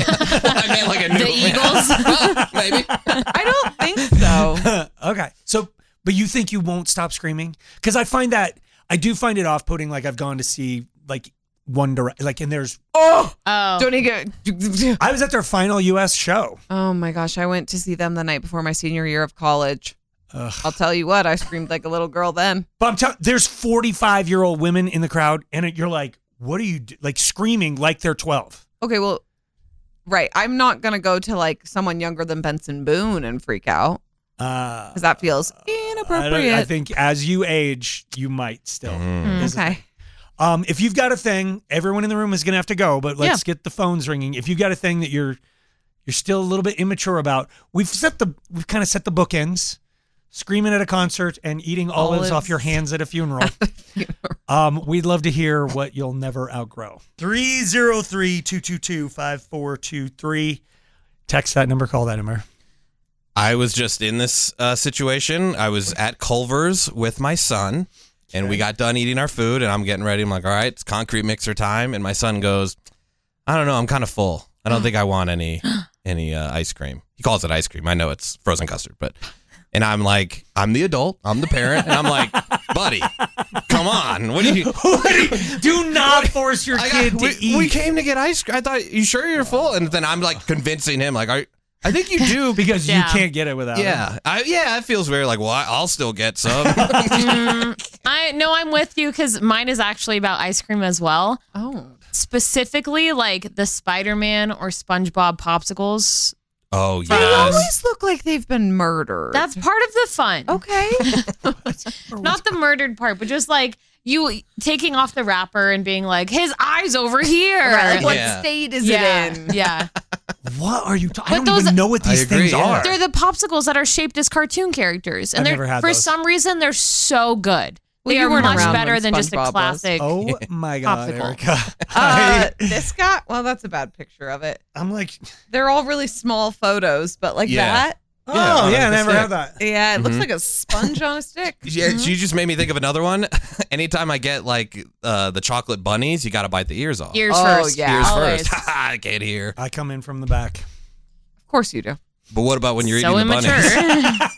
I mean, like a new The Eagles? maybe. I don't think so. Okay. So, but you think you won't stop screaming? Because I find that, I do find it off-putting. Like I've gone to see like One Direct, like, and there's, Oh, Oh. don't even get. I was at their final U S show. Oh my gosh, I went to see them the night before my senior year of college. Ugh. I'll tell you what, I screamed like a little girl then. But I'm telling, there's forty-five year old women in the crowd, and it, you're like, what are you do? Like screaming like they're twelve? Okay, well, right. I'm not gonna go to like someone younger than Benson Boone and freak out Uh, because that feels I, don't- inappropriate. I think as you age, you might still. Mm. Is the Okay. thing. Um, if you've got a thing, everyone in the room is gonna have to go, but let's get the phones ringing. If you've got a thing that you're you're still a little bit immature about, we've set the we've kind of set the bookends. Screaming at a concert and eating olives, Olives. off your hands at a funeral. um, we'd love to hear what you'll never outgrow. three oh three, two two two, five four two three. Text that number, call that number. I was just in this uh, situation. I was at Culver's with my son, and we got done eating our food, and I'm getting ready. I'm like, all right, it's concrete mixer time. And my son goes, I don't know, I'm kind of full. I don't think I want any any uh, ice cream. He calls it ice cream. I know it's frozen custard, but... And I'm like, I'm the adult, I'm the parent, and I'm like, buddy, come on. What do you... Do not force your I kid got- to we, eat. we came to get ice cream. I thought, you sure you're full? And then I'm like convincing him, like, I, I think you do. because Yeah. you can't get it without it. Yeah, I, yeah, it feels very like, well, I- I'll still get some. Mm, I no, I'm with you because mine is actually about ice cream as well. Oh. Specifically, like the Spider-Man or SpongeBob popsicles. Oh, They yes. always look like they've been murdered. That's part of the fun. okay. Not the murdered part, but just like you taking off the wrapper and being like, his eyes over here. Right, like what Yeah. state is yeah, it in? yeah. What are you talking? I But don't those- even know what I these agree, things yeah. are. They're the popsicles that are shaped as cartoon characters, and I've they're never had for those. some reason they're so good. Well, They you are weren't much around better when than just a SpongeBob was. classic. Oh my God, Popsicle. Erica. Uh, this guy, well, that's a bad picture of it. I'm like, They're all really small photos, but like Yeah. that. oh yeah, I on the never stick. had that. Yeah, it looks Mhm. like a sponge on a stick. Yeah, she just made me think of another one. Anytime I get like uh, the chocolate bunnies, you got to bite the ears off. Ears Oh, first. yeah. Ears Always. first. I can't hear. I come in from the back. Of course you do. But what about when you're So eating the bunnies? immature.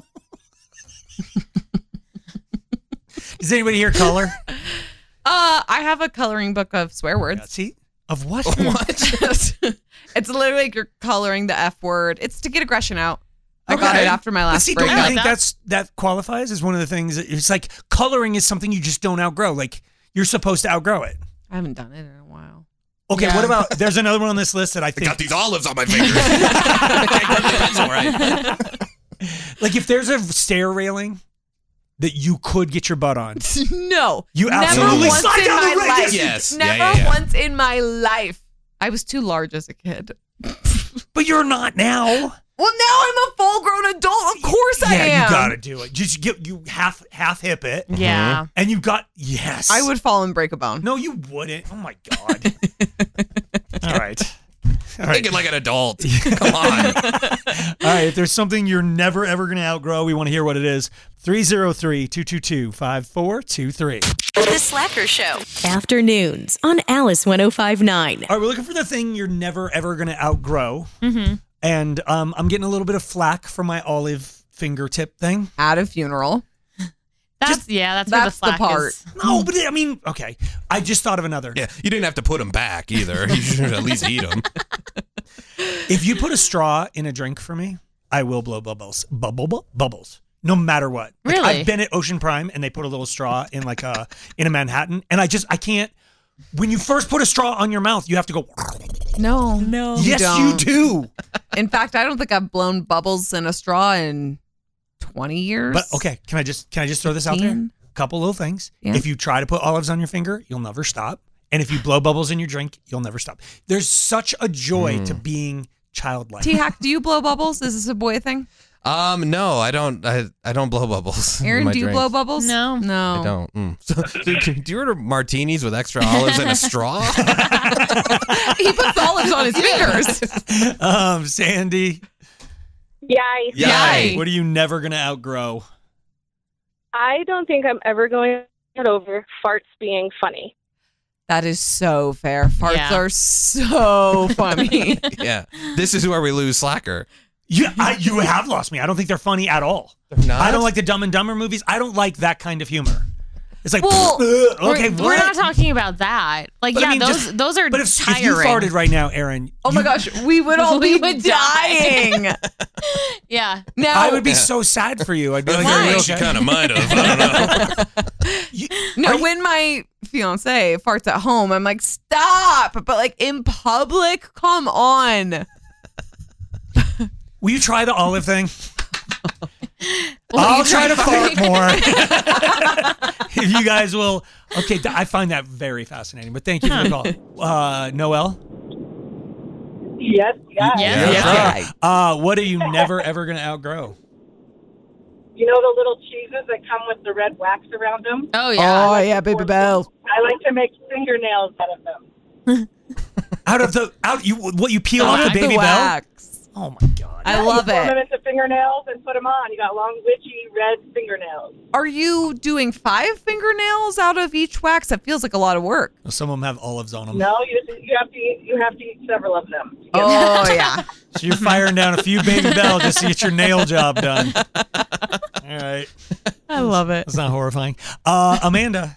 Does anybody here color? Uh, I have a coloring book of swear words. See, of what? What? It's literally like you're coloring the F word. It's to get aggression out. I got Okay. it after my But last see, don't breakup. you think that. that's that qualifies as one of the things? That, it's like coloring is something you just don't outgrow. Like you're supposed to outgrow it. I haven't done it in a while. Okay, Yeah. what about? There's another one on this list that I I think, got these olives on my fingers. I can't grip the pencil right. like, if there's a stair railing that you could get your butt on, No. You never absolutely once slide in down the my ring. life. Yes. Yeah, Never yeah, yeah. once in my life. I was too large as a kid. but you're not now. Well, now I'm a full-grown adult. Of course I yeah, am. you gotta do it. Just get you half half hip it. Yeah. And you got yes. I would fall and break a bone. No, you wouldn't. Oh my god. All right. All right. Think it like an adult. Come on. All right. If there's something you're never ever gonna outgrow, we want to hear what it is. three oh three, two two two, five four two three. The Slacker Show. Afternoons on Alice one oh five point nine. All right, we're looking for the thing you're never ever gonna outgrow. Mm-hmm. And um, I'm getting a little bit of flack for my olive fingertip thing. At a funeral. That's Just- yeah, that's, that's where the the flack part. is. No, but I mean, okay. I just thought of another. Yeah, you didn't have to put them back either. You should at least eat them. If you put a straw in a drink for me, I will blow bubbles. Bubble bu- bubbles. No matter what. Like, Really? I've been at Ocean Prime and they put a little straw in like a in a Manhattan, and I just I can't. When you first put a straw on your mouth, you have to go. No, no. Yes, you do. In fact, I don't think I've blown bubbles in a straw in twenty years. But okay, can I just can I just throw this out there? fifteen. Couple little things. Yeah. If you try to put olives on your finger, you'll never stop. And if you blow bubbles in your drink, you'll never stop. There's such a joy Mm. to being childlike. T-Hack, do you blow bubbles? Is this a boy thing? Um, no, I don't. I, I don't blow bubbles. in Aaron, my do you drinks. blow bubbles? No. No. I don't. Mm. So, do, do you order martinis with extra olives and a straw? He puts olives on his fingers. um, Sandy, Yay. yay. What are you never gonna outgrow? I don't think I'm ever going to get over farts being funny. That is so fair. Farts Yeah. are so funny. Yeah. This is where we lose Slacker. You, I, you have lost me. I don't think they're funny at all. They're not? I don't like the Dumb and Dumber movies. I don't like that kind of humor. It's like, Well, "Ugh, okay, we're, what?" we're not talking about that. Like, But I yeah, mean, those just- those are But if, if tiring. you farted right now, Aaron, Oh my you- gosh, we would all We be would die. dying. Yeah. Now, I would be Yeah. so sad for you. I'd be like, Why? "Are you She okay?" kind of might have. I don't know. You- no, are you- when my fiance farts at home, I'm like, stop. But like in public, come on. Will you try the olive thing? Will I'll you try to try fart more. If you guys will. Okay, th- I find that very fascinating. But thank you for the call. Uh, Noelle? Yes, yeah. Yeah. Yes. Uh, what are you never, ever going to outgrow? You know the little cheeses that come with the red wax around them? Oh yeah. Oh, yeah, baby bell. I like to make fingernails out of them. Out of the, out you, what you peel The off the wax? baby the bell? wax. Oh my God. I love you form them it. into fingernails and put them on. You got long, witchy, red fingernails. Are you doing five fingernails out of each wax? That feels like a lot of work. Some of them have olives on them. No, you just, you have to eat, you have to eat several of them. to get Oh, yeah. So you're firing down a few baby bell just to get your nail job done. All right. I love it. That's not horrifying. Uh, Amanda.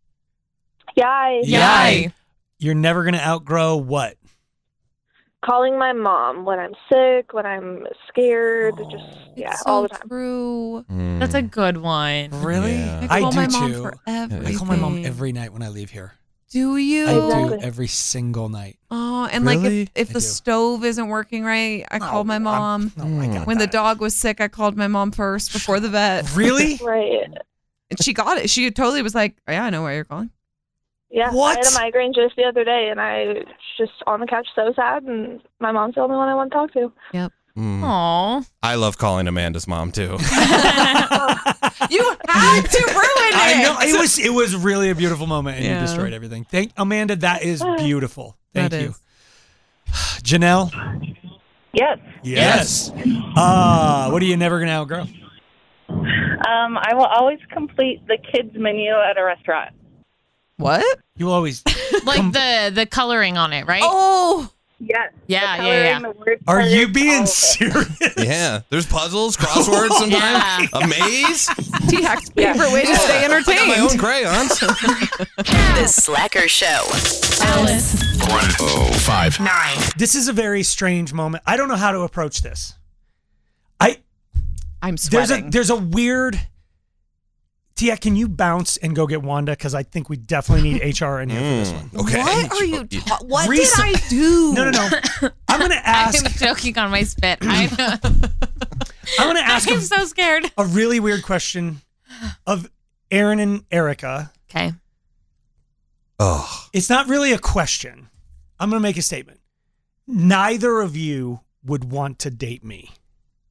Yay. Yay. You're never going to outgrow what? Calling my mom when I'm sick, when I'm scared, just, yeah, It's all the so time. true. That's a good one. Really? Yeah. I call do my mom too. for I call my mom everything. every night when I leave here. Do you? I do Exactly. every single night. Oh, and Really? like if, if I the do. stove isn't working right, I No, called my I'm- mom. No, I got When the that. dog was sick, I called my mom first before the vet. Really? Right. And she got it. She totally was like, "Yeah, I know why you're calling." Yeah. What? I had a migraine just the other day, and I was just on the couch so sad, and my mom's the only one I want to talk to. Yep. Mm. Aw. I love calling Amanda's mom too. You had to ruin it. I know it was it was really a beautiful moment, and Yeah. you destroyed everything. Thank Amanda. That is beautiful. Thank That you, is. Janelle. Yes. Yes. Uh, what are you never gonna outgrow? Um, I will always complete the kids' menu at a restaurant. What? You always. Like Com- the the coloring on it, right? Oh, Yes. Yeah, The yeah, yeah. coloring, the word Are colours, you all being of it. serious? Yeah. There's puzzles, crosswords sometimes. Yeah. A maze. T-Hack's favorite way to stay I got my entertained. own crayons. The Slacker Show. Alice. one oh five Nine. This is a very strange moment. I don't know how to approach this. I I'm there's a sweating. there's a weird. Tia, can you bounce and go get Wanda? Because I think we definitely need H R in here for this one. Okay. What are you? Ta- what Recent- did I do? No, no, no. I'm gonna ask. I'm joking on my spit. I know. I'm gonna ask I'm a, so scared. a really weird question of Aaron and Erica. Okay. Oh. It's not really a question. I'm gonna make a statement. Neither of you would want to date me.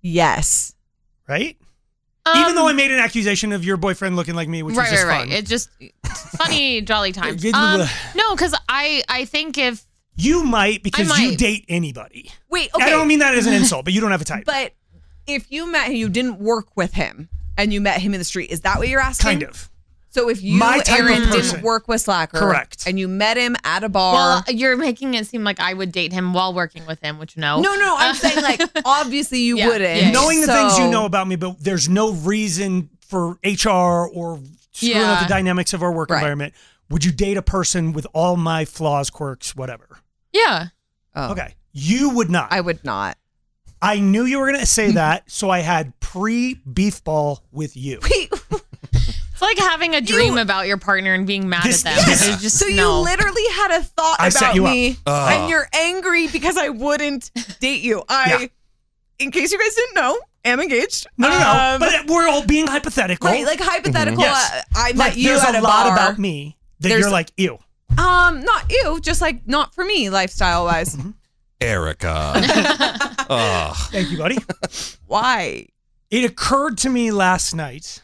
Yes. Right? Um, Even though I made an accusation of your boyfriend looking like me, which right, was just right, fun. right. It just funny, jolly times. Give me Um, the- no, because I, I think if You might because I you might. date anybody. Wait, okay. I don't mean that as an insult, but you don't have a type. But if you met him, you didn't work with him, and you met him in the street, is that what you're asking? Kind of. So if you, My type of Aaron, person. didn't work with Slacker, Correct. and you met him at a bar. well, you're making it seem like I would date him while working with him, which no, no, no, I'm saying like obviously you Yeah, wouldn't. yeah, Knowing the things you So- know about me, but there's no reason for H R or screwing Yeah. up the dynamics of our work Right. environment. Would you date a person with all my flaws, quirks, whatever? yeah. Oh, Okay. You would not. I would not. I knew you were going to say that, so I had pre-beef ball with you. Wait, It's like having a dream You- about your partner and being mad This- at them. yes. It's just so you no. literally had a thought I set about you up. me, Ugh. and you're angry because I wouldn't date you. I, Yeah. in case you guys didn't know, am engaged. No, no, no. Um, but we're all being hypothetical. right, like hypothetical. Yes. uh, I met Like, you there's at a a lot bar. about me that There's- you're like, ew. Um, not you, just like not for me, lifestyle wise. Erica. Ugh. Thank you, buddy. Why? It occurred to me last night.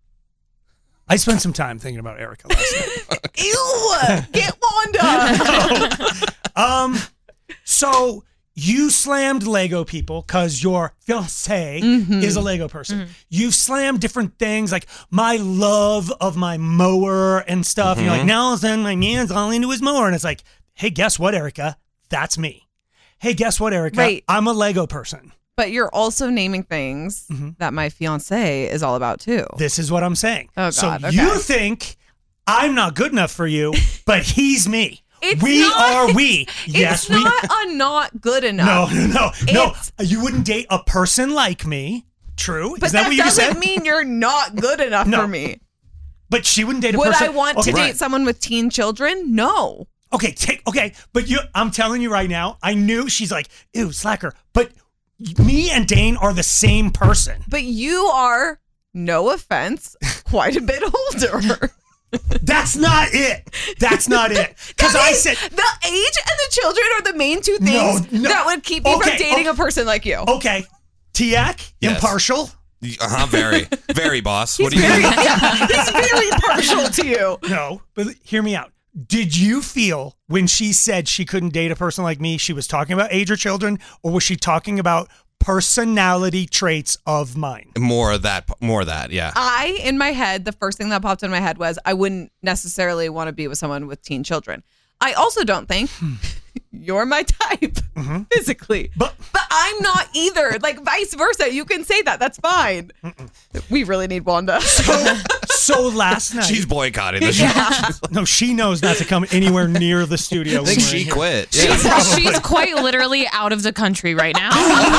I spent some time thinking about Erica last night. Ew! Get Wanda. Um, so you slammed Lego people because your fiance Mhm. is a Lego person. You've slammed different things like my love of my mower and stuff. And you're like, Mhm. now all of a sudden my man's all into his mower. And it's like, hey, guess what, Erica? That's me. Hey, guess what, Erica? Right. I'm a Lego person. But you're also naming things that my fiance is all about too. This is what I'm saying. Oh, so God, okay. you think I'm not good enough for you, but he's me. It's we not- are we. Yes, it's we. not a not good No, enough. no, no, no. It's- You wouldn't date a person like me. True. But Is that, that, what you just doesn't said? mean you're not good enough No. for me. But she wouldn't date a Would person. I want okay. to date someone with teen children? No. Okay, take okay, but you I'm telling you right now, I knew she's like, ew, slacker. But me and Dane are the same person. But you are, no offense, quite a bit older. That's not it. That's not it. Because I said the age and the children are the main two No, things no. that would keep me Okay, from dating okay. a person like you. Okay. Tiak, Yes. impartial. Uh-huh, very. Very, boss. What do you Very, mean? yeah, he's very partial to you. No, but hear me out. Did you feel when she said she couldn't date a person like me, she was talking about age or children, or was she talking about personality traits of mine? More of that. More of that, yeah. I, in my head, the first thing that popped in my head was I wouldn't necessarily want to be with someone with teen children. I also don't think you're my type physically, but but I'm not either. Like vice versa, you can say that. That's fine. We really need Wanda. So, so last night, She's boycotting the show. no, she knows not to come anywhere near the studio. I think when we're she in here. quit. She's, Yeah. she's quite literally out of the country right now.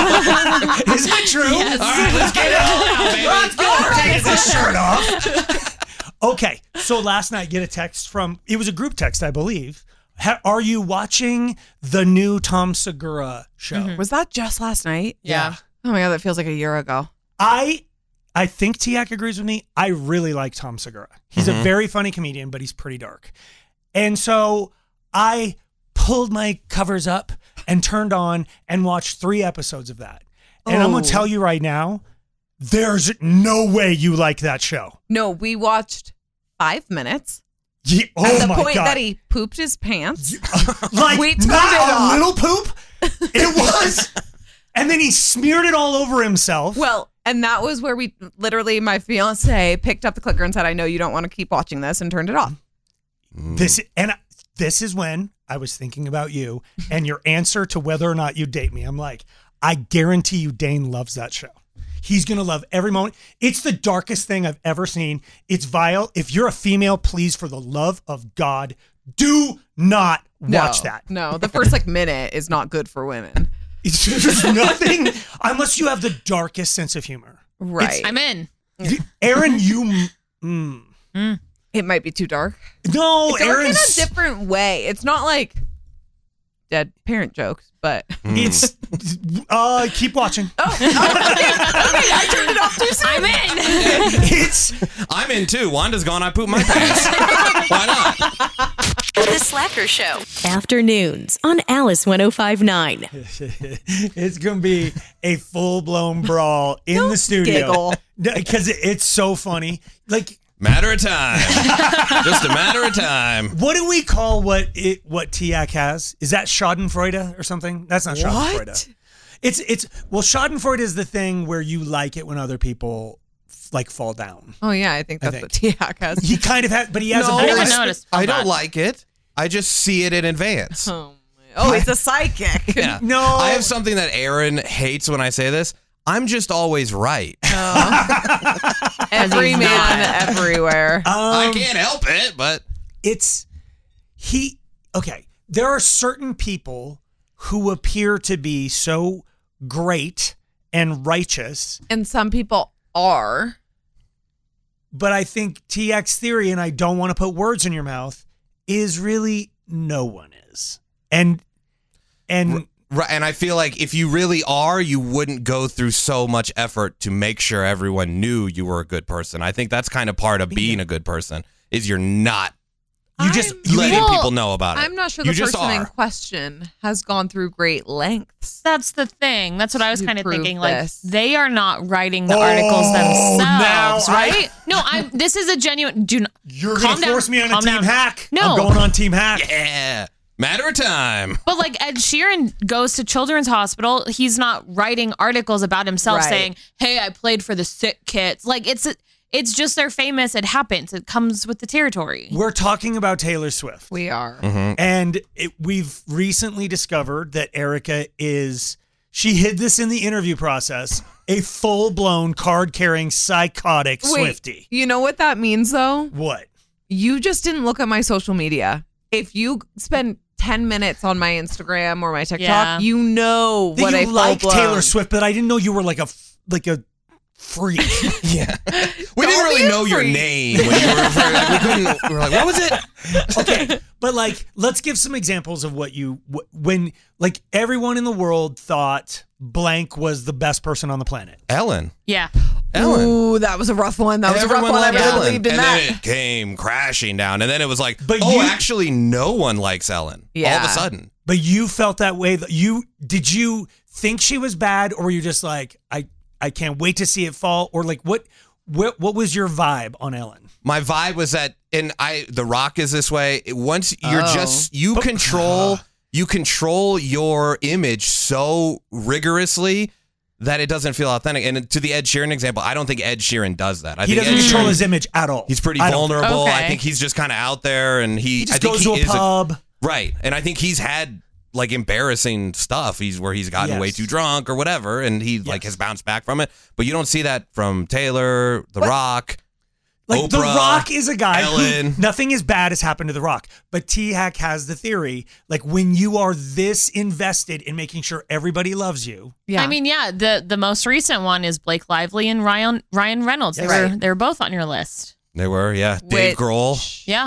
Is that true? Yes. All right, let's get it all out, baby. Let's go. Take this shirt off. Okay, so last night, get a text from, it was a group text, I believe. Ha, are you watching the new Tom Segura show? Was that just last night? Yeah. Oh my God, that feels like a year ago. I I think Tiak agrees with me. I really like Tom Segura. He's Mhm. a very funny comedian, but he's pretty dark. And so I pulled my covers up and turned on and watched three episodes of that. And I'm going Oh. to tell you right now, there's no way you like that show. No, we watched five minutes. Yeah, oh At the my point God. that he pooped his pants. like we turned not it a off. little poop. It was. And then he smeared it all over himself. Well, and that was where we literally, my fiance picked up the clicker and said, I know you don't want to keep watching this, and turned it off. This and I- this is when I was thinking about you and your answer to whether or not you date me. I'm like, I guarantee you Dane loves that show. He's going to love every moment. It's the darkest thing I've ever seen. It's vile. If you're a female, please, for the love of God, do not watch No, that. No, the first like minute is not good for women. It's just nothing unless you have the darkest sense of humor. Right. I'm in. Aaron, you. Mm. It might be too dark. No, It's dark in a Aaron's. different way. It's not like dead parent jokes, but It's. Uh, keep watching. oh, okay, okay, I turned it off too soon. I'm in. It's. I'm in too. Wanda's gone. I pooped my pants. Why not? The Slacker Show. Afternoons on Alice one oh five point nine. It's going to be a full-blown brawl in Don't the studio. giggle. Because it's so funny. Like, Matter of time. Just a matter of time. what do we call what it what T A C has? Is that Schadenfreude or something? That's not What? Schadenfreude. It's it's well, Schadenfreude is the thing where you like it when other people like fall down. Oh yeah, I think I that's think. what T A C has. He kind of has, but he has No, a I very never spe- noticed. I don't that. like it. I just see it in advance. Oh, my- oh, it's a psychic. Yeah. No. I have something that Aaron hates when I say this. I'm just always right. Every man, everywhere. I Um, can't help it, but it's he okay, there are certain people who appear to be so great and righteous, And some people are. but I think T X theory, and I don't want to put words in your mouth, is really no one is. And and right, and I feel like if you really are, you wouldn't go through so much effort to make sure everyone knew you were a good person. I think that's kind of part of being a good person is you're not you just you letting Well, people know about it. I'm not sure You the just person in are. question has gone through great lengths. That's the thing. That's what I was To kind of prove thinking. Like this. they are not writing the Oh, articles themselves, now I- right? No, I'm. This is a genuine. Do not. you're calm gonna down, force me on a calm team down. hack. No. I'm going on team hack. Yeah. Matter of time. But like Ed Sheeran goes to Children's Hospital, he's not writing articles about himself Right. saying, "Hey, I played for the sick kids." Like it's it's just they're famous. It happens. It comes with the territory. We're talking about Taylor Swift. We are. Mm-hmm. And it, we've recently discovered that Erica is, she hid this in the interview process, a full-blown card-carrying psychotic Wait, Swiftie. you know what that means though? What? You just didn't look at my social media. If you spend ten minutes on my Instagram or my TikTok, Yeah. you know That what you I like full-blown- Taylor Swift, but I didn't know you were like a, f- like a freak. Yeah. We Don't didn't really be a know your freak. name when you were referring. Like, we couldn't. We were like, what was it? Okay, but like, let's give some examples of what you, wh- when, like, everyone in the world thought blank was the best person on the planet. Ellen. Yeah. Ellen. Ooh, that was a rough one. That was Everyone a rough one. I loved really Ellen. believed in and that. then it came crashing down. And then it was like, But oh, you- actually, no one likes Ellen. All Yeah. of a sudden. But you felt that way. that You did you think she was bad, or were you just like, I I can't wait to see it fall, or like what what what was your vibe on Ellen? My vibe was that, and I, The Rock is this way. Once you're Oh. just, you control, you control your image so rigorously that it doesn't feel authentic. And to the Ed Sheeran example, I don't think Ed Sheeran does that. I He think doesn't Ed control Sheeran- his image at all. He's pretty I don't- vulnerable. I Okay. think he's just kind of out there, and he, He just I think goes he to a is pub. right. And I think he's had like embarrassing stuff. He's where he's gotten Yes. way too drunk or whatever, and he like Yes. has bounced back from it. But you don't see that from Taylor, The What? Rock. Like The Oprah, Rock is a guy Ellen. who nothing as bad has happened to The Rock. But T-Hack has the theory, like when you are this invested in making sure everybody loves you. Yeah. I mean, yeah, the the most recent one is Blake Lively and Ryan Ryan Reynolds. They Yes. were Right. they were both on your list. They were, yeah. Dave Which- Grohl, Yeah.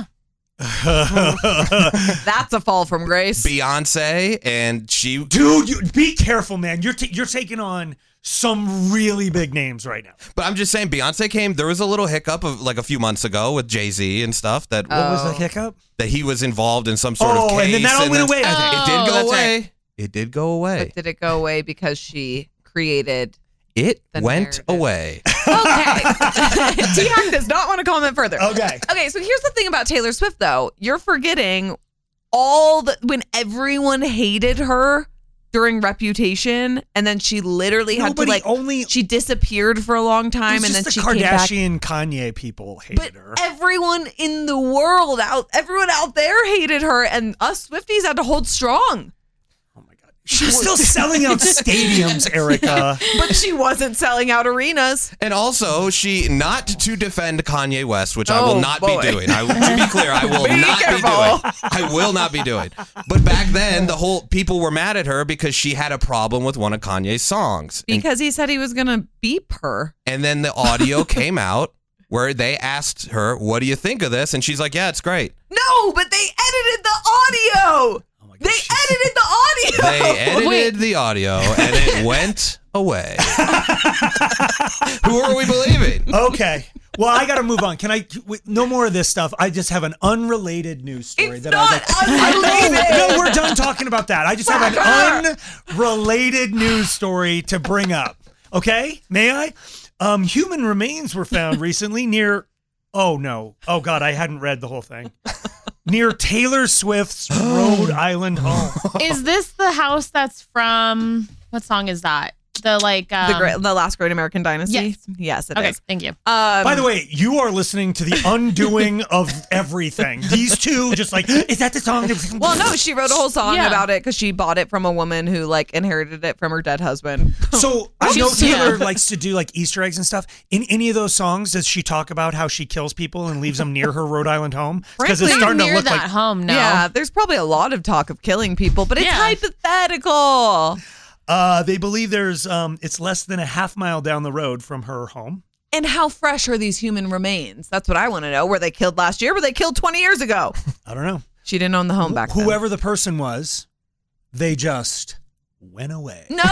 That's a fall from grace. Beyonce, and she. Dude, you, be careful, man. You're ta- you're taking on some really big names right now. But I'm just saying, Beyonce came. There was a little hiccup of like a few months ago with Jay Z and stuff that What was Oh. the hiccup? that he was involved in some sort Oh, of case. and then that all went away, I think. It did Oh, go that's away. right. It did go away. But did it go away because she created? It The went narrative. away. Okay. T-Hack does not want to comment further. Okay. Okay, so here's the thing about Taylor Swift, though. You're forgetting all the when everyone hated her during Reputation, and then she literally had Nobody to like only she disappeared for a long it time, was and just then the she came back. Kardashian Kanye people hated But her. everyone in the world out, everyone out there hated her, and us Swifties had to hold strong. She was still selling out stadiums, Erica. But she wasn't selling out arenas. And also, she not to defend Kanye West, which I Oh, will not boy. be doing. I, to be clear, I will Be not careful. be doing. I will not be doing. But back then, the whole people were mad at her because she had a problem with one of Kanye's songs, and, Because he said he was going to beep her. and then the audio came out where they asked her, "What do you think of this?" And she's like, "Yeah, it's great." No, but they edited the audio. They edited the audio. They edited the audio, and it went away. Who are we believing? Okay. Well, I got to move on. Can I? w- No more of this stuff. I just have an unrelated news story that I was like, unrelated. no, no, we're done talking about that. I just have an unrelated news story to bring up. Okay, may I? Um, human remains were found recently near. Oh no! Oh God, I hadn't read the whole thing. Near Taylor Swift's Rhode Island home. Is this the house that's from what song is that? The like um, the great, the last great American dynasty. Yes, yes it okay, is. Thank you. Um, By the way, you are listening to the undoing of everything. These two just like, is that the song? Well, no, she wrote a whole song Yeah. about it because she bought it from a woman who like inherited it from her dead husband. So I know She's- Taylor yeah. likes to do like Easter eggs and stuff. In any of those songs, does she talk about how she kills people and leaves them near her Rhode Island home? Because it's Frankly, starting to near look that like. home now. Yeah, there's probably a lot of talk of killing people, but it's Yeah. hypothetical. Uh, they believe there's um, it's less than a half mile down the road from her home. And how fresh are these human remains? That's what I want to know. Were they killed last year? Were they killed twenty years ago? I don't know. She didn't own the home back then. Whoever the person was, they just went away. No,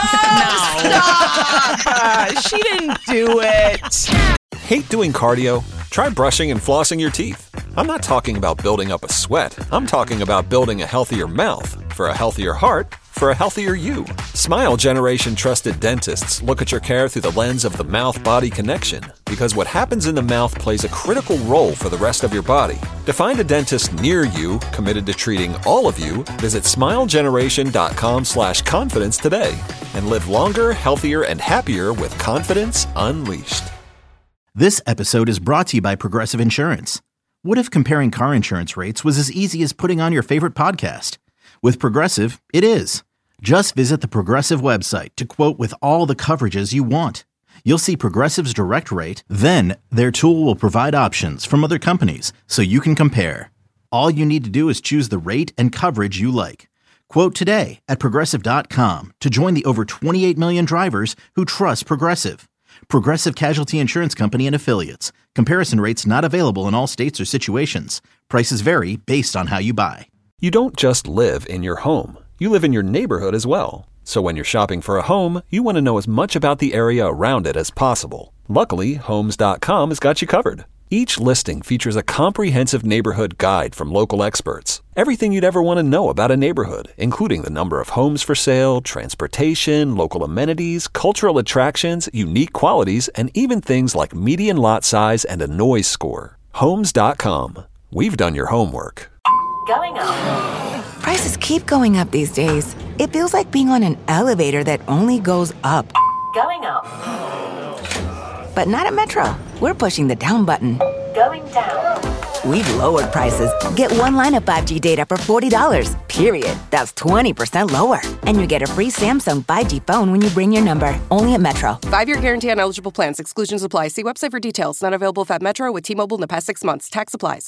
stop! She didn't do it. Hate doing cardio? Try brushing and flossing your teeth. I'm not talking about building up a sweat. I'm talking about building a healthier mouth. For a healthier heart, for a healthier you. Smile Generation trusted dentists look at your care through the lens of the mouth-body connection, because what happens in the mouth plays a critical role for the rest of your body. To find a dentist near you committed to treating all of you, visit smilegeneration.com slash confidence today and live longer, healthier, and happier with confidence unleashed. This episode is brought to you by Progressive Insurance. What if comparing car insurance rates was as easy as putting on your favorite podcast? With Progressive, it is. Just visit the Progressive website to quote with all the coverages you want. You'll see Progressive's direct rate, then their tool will provide options from other companies so you can compare. All you need to do is choose the rate and coverage you like. Quote today at progressive dot com to join the over twenty-eight million drivers who trust Progressive. Progressive Casualty Insurance Company and Affiliates. Comparison rates not available in all states or situations. Prices vary based on how you buy. You don't just live in your home. You live in your neighborhood as well. So when you're shopping for a home, you want to know as much about the area around it as possible. Luckily, Homes dot com has got you covered. Each listing features a comprehensive neighborhood guide from local experts. Everything you'd ever want to know about a neighborhood, including the number of homes for sale, transportation, local amenities, cultural attractions, unique qualities, and even things like median lot size and a noise score. Homes dot com. We've done your homework. Going up. Prices keep going up these days. It feels like being on an elevator that only goes up. Going up. But not at Metro. We're pushing the down button. Going down. We've lowered prices. Get one line of five G data for forty dollars, period. That's twenty percent lower. And you get a free Samsung five G phone when you bring your number. Only at Metro. Five-year guarantee on eligible plans. Exclusions apply. See website for details. Not available if at Metro with T-Mobile in the past six months. Tax applies.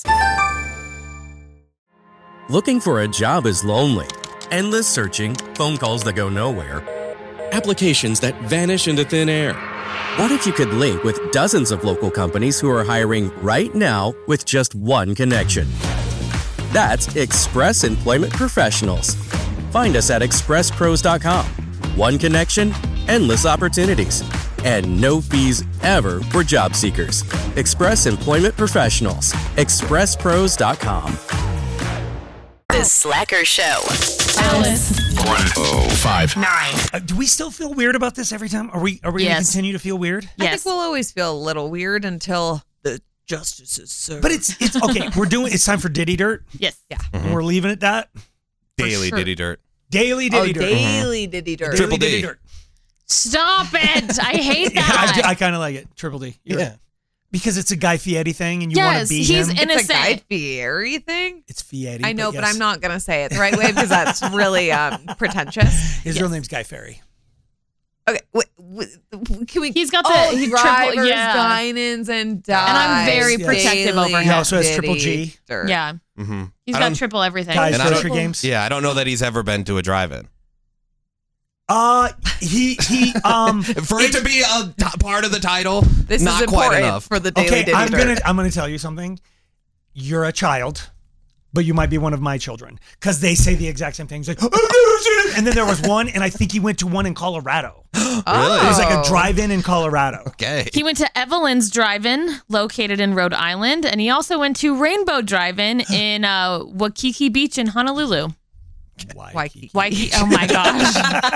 Looking for a job is lonely. Endless searching, phone calls that go nowhere, applications that vanish into thin air. What if you could link with dozens of local companies who are hiring right now with just one connection? That's Express Employment Professionals. Find us at express pros dot com. One connection, endless opportunities, and no fees ever for job seekers. Express Employment Professionals. express pros dot com. The Slacker Show. Alice. one oh five Nine. Uh, do we still feel weird about this every time? Are we? Are we going to Yes. continue to feel weird? I think we'll always feel a little weird until the justice is served. But it's it's okay. We're doing. It's time for Diddy Dirt. Yes. Yeah. And we're leaving it that Daily sure. Diddy Dirt. daily Oh, Diddy Dirt. daily Diddy Dirt. Daily Triple D. Diddy Dirt. Stop it. I hate Yeah, I, that. do- I kind of like it. Triple D. You're Yeah. right. Because it's a Guy Fieri thing, and you want Yes, to be he's him. in- It's a Guy Innocent. Fieri thing. It's Fieri. I know, but, yes. I'm not going to say it the right way because that's really um, pretentious. His real name's Guy Fieri. Okay, wait, wait, can we? He's got the oh, he drivers, triple, yeah. dinings, and dives. And I'm very Yes. protective over He him. also has Triple G. Dirt. Yeah. Mm-hmm. He's I got don't- triple everything. Guys, And I grocery don't- games. Yeah, I don't know that he's ever been to a drive-in. Uh, he he um. For it to be a t- part of the title, This not is quite important enough. for the daily Okay, Diddy I'm Dirt. gonna I'm gonna tell you something. You're a child. but you might be one of my children. Because they say the exact same things. Like, I've never seen it. And then there was one, and I think he went to one in Colorado. Really? It was like a drive-in in Colorado. Okay. He went to Evelyn's Drive-In, located in Rhode Island, and he also went to Rainbow Drive-In in uh, Waikiki Beach in Honolulu. Waikiki. Waikiki. Oh my gosh.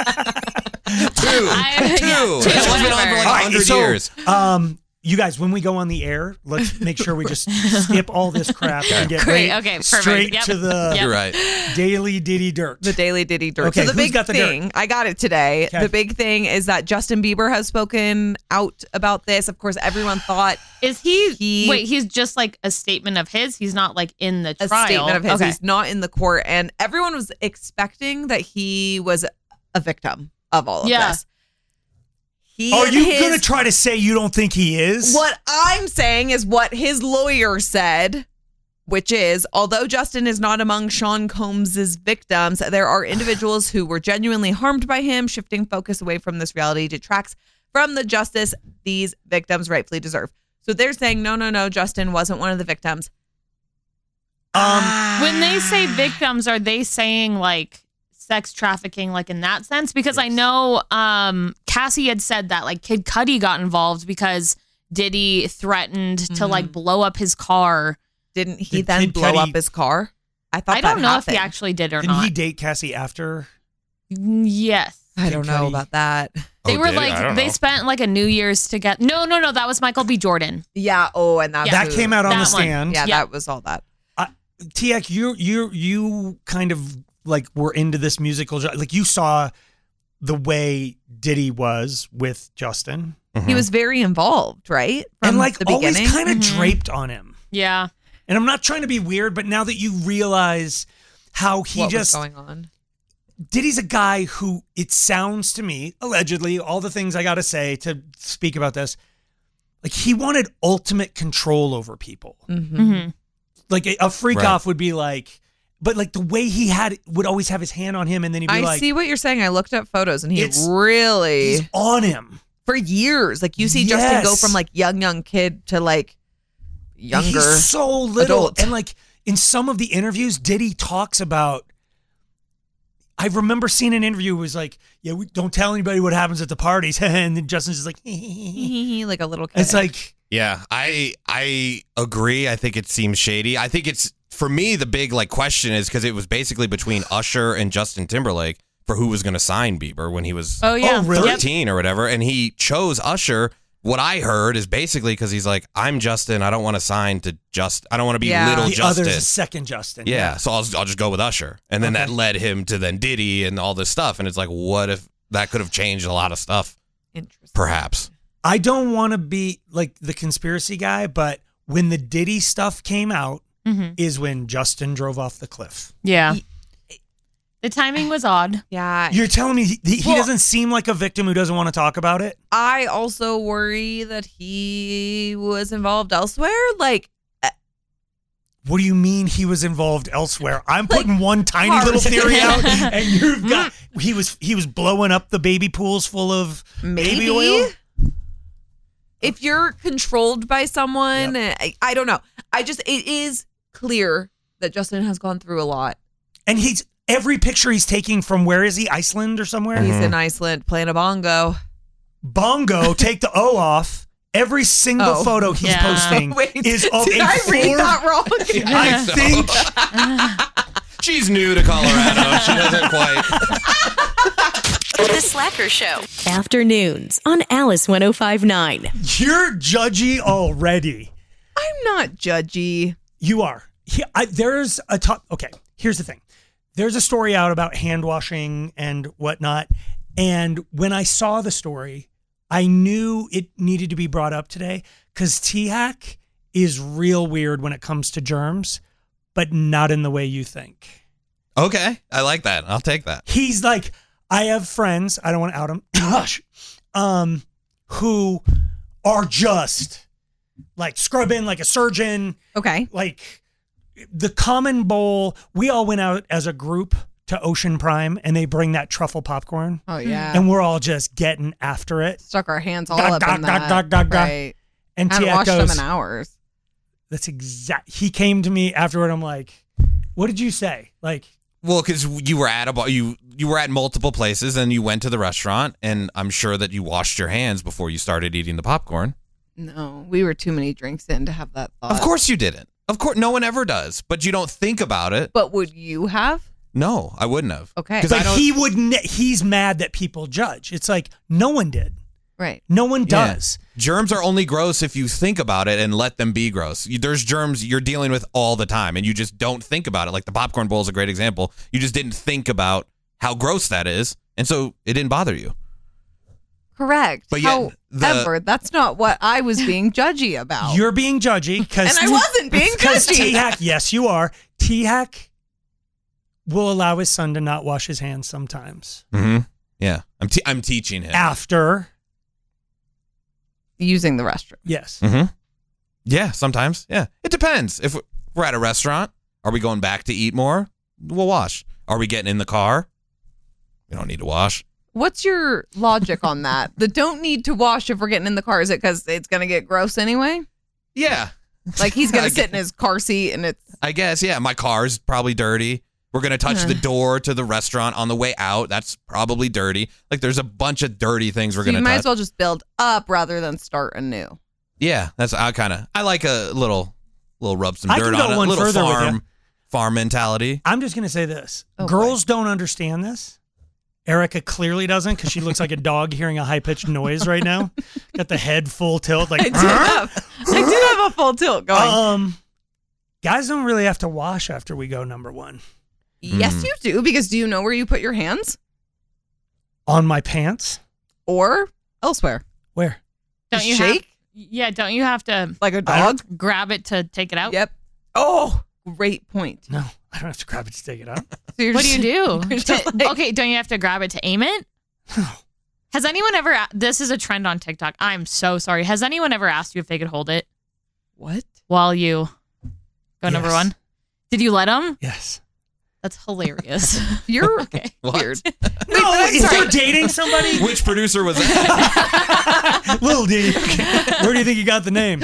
Two. I- Two. yeah, This one's been on for like All a right, hundred so, years. Um, you guys, when we go on the air, let's make sure we just skip all this crap and get Great, right okay, perfect. straight Yep. to the Yep. You're right. Daily Diddy Dirt. The Daily Diddy Dirt. Okay, so the who's big got the thing, dirt? I got it today. Okay. The big thing is that Justin Bieber has spoken out about this. Of course, everyone thought Is he, He- wait, he's just like a statement of his? He's not like in the a trial? statement of his. Okay. He's not in the court, and everyone was expecting that he was a victim of all of Yeah. this. He Are and you his- going to try to say you don't think he is? What I'm saying is what his lawyer said, which is, although Justin is not among Sean Combs' victims, there are individuals who were genuinely harmed by him. Shifting focus away from this reality detracts from the justice these victims rightfully deserve. So they're saying, no, no, no, Justin wasn't one of the victims. Um, When they say victims, are they saying like sex trafficking, like in that sense? Because I know um, Cassie had said that like Kid Cudi got involved because Diddy threatened to like blow up his car. Didn't he Did then Kid blow Cudi- up his car? I thought I don't that know if happened. he actually did or Didn't not. he date Cassie after? Yes. I don't Kid know Cudi? about that. They Oh, were did he? I like, don't they know. spent like a New Year's together. No, no, no. That was Michael B. Jordan. Yeah. Oh, and that's That who- came out on That the one. stand. Yeah, Yeah. that was all that. T X, you you you kind of like were into this musical, jo- like you saw the way Diddy was with Justin, He was very involved, right? From and like the always beginning. kind of Mhm. draped on him. Yeah. And I'm not trying to be weird, but now that you realize how he what just was going on. Diddy's a guy who, it sounds to me, allegedly, all the things I got to say to speak about this, like he wanted ultimate control over people. Mm-hmm. Mm-hmm. Like a, a freak Right. off would be like, but like the way he had would always have his hand on him, and then he'd be I like, see what you're saying. I looked up photos, and he It's- really he's on him. for years. Like you see Justin go Yes. from like young, young kid to like younger. He's so little. adult. And like in some of the interviews, Diddy talks about, I remember seeing an interview where it was like, yeah, we don't tell anybody what happens at the parties. And then Justin's just like, like a little kid. it's like, Yeah, I I agree. I think it seems shady. I think it's, for me, the big like question is because it was basically between Usher and Justin Timberlake for who was going to sign Bieber when he was Oh, yeah. Oh, really? thirteen or whatever, and he chose Usher. What I heard is basically because he's like, I'm Justin. I don't want to sign to just. I don't want to be Yeah. little the Justin. other's a second Justin. Yeah, so I'll I'll just go with Usher, and then Okay. that led him to then Diddy and all this stuff, and it's like, what if that could have changed a lot of stuff? Interesting. Perhaps. I don't want to be like the conspiracy guy, but when the Diddy stuff came out Mhm. is when Justin drove off the cliff. Yeah. The timing was odd. Yeah. You're telling me he, he Well- doesn't seem like a victim who doesn't want to talk about it? I also worry that he was involved elsewhere. Like, What do you mean he was involved elsewhere? I'm Like, putting one tiny hard. little theory out, and you've got he was he was blowing up the baby pools full of maybe baby oil. if you're controlled by someone, I, I don't know. I just, it is clear that Justin has gone through a lot. And he's every picture he's taking from where is he? Iceland or somewhere? He's in Iceland playing a bongo. Bongo, take the O off. Every single Oh. photo he's Yeah. posting Wait, is of did a I read four- that wrong? I think She's new to Colorado. She doesn't quite. The Slacker Show. Afternoons on Alice ten fifty-nine. you're judgy already. I'm not judgy. You are. He, I, there's a top. Okay, here's the thing. There's a story out about hand washing and whatnot. And when I saw the story, I knew it needed to be brought up today because T-Hack is real weird when it comes to germs, but not in the way you think. Okay, I like that. I'll take that. He's like, I have friends, I don't want to out them, gosh, um, who are just like scrubbing like a surgeon. Okay. Like the common bowl, we all went out as a group to Ocean Prime and they bring that truffle popcorn. Oh, yeah. And we're all just getting after it. Stuck our hands all Gah, up gah, in gah, that. gah, gah, gah. Right. And Hadn't Tia washed goes, them in hours. that's exact. He came to me afterward. I'm like, What did you say? Like, well, because you were at a bar, you you were at multiple places, and you went to the restaurant, and I'm sure that you washed your hands before you started eating the popcorn. No, we were too many drinks in to have that thought. Of course you didn't. Of course, no one ever does. But you don't think about it. But would you have? No, I wouldn't have. Okay. But he would. Ne- he's mad that people judge. It's like no one did. Right. No one Yeah. does. Germs are only gross if you think about it and let them be gross. You- There's germs you're dealing with all the time, and you just don't think about it. Like the popcorn bowl is a great example. You just didn't think about how gross that is, and so it didn't bother you. Correct. But yet, the- However, that's not what I was being judgy about. You're being judgy because And I wasn't being because judgy. T-Hack, yes, you are. T-Hack will allow his son to not wash his hands sometimes Mm-hmm. Yeah, I'm te- I'm teaching him. after. Using the restroom. Yes. Mm-hmm. Yeah, sometimes. Yeah, it depends. If we're at a restaurant, are we going back to eat more? We'll wash. Are we getting in the car? We don't need to wash. What's your logic on that? The don't need to wash if we're getting in the car. Is it because it's going to get gross anyway? Yeah. Like he's going I to sit in his car seat and it's. I guess, yeah. My car's probably dirty. We're going to touch Uh. the door to the restaurant on the way out. That's probably dirty. Like there's a bunch of dirty things we're So going you to might touch. as well just build up rather than start anew. Yeah, that's I kind of I like a little little rub some I dirt can go on it. A one little further with farm you. farm mentality. I'm just going to say this. Oh, Girls don't understand this. Erica clearly doesn't because she looks like a dog hearing a high-pitched noise right now. Got the head full tilt. Like, I did have, I did have a full tilt going. Um, guys don't really have to wash after we go number one. Yes, Mm. you do. Because do you know where you put your hands? On my pants? Or elsewhere? Where? Don't you shake? have? Yeah, don't you have to like a I dog? don't- grab it to take it out? Yep. Oh, great point. No, I don't have to grab it to take it out. So you're What do just- you do? you're To- just like- okay, don't you have to grab it to aim it? Has anyone ever? a- This is a trend on TikTok. I'm so sorry. Has anyone ever asked you if they could hold it What? while you go number Yes. one? Did you let them? Yes. That's hilarious. You're okay. weird. No, if you're dating somebody, Which producer was that? Lil D, where do you think you got the name?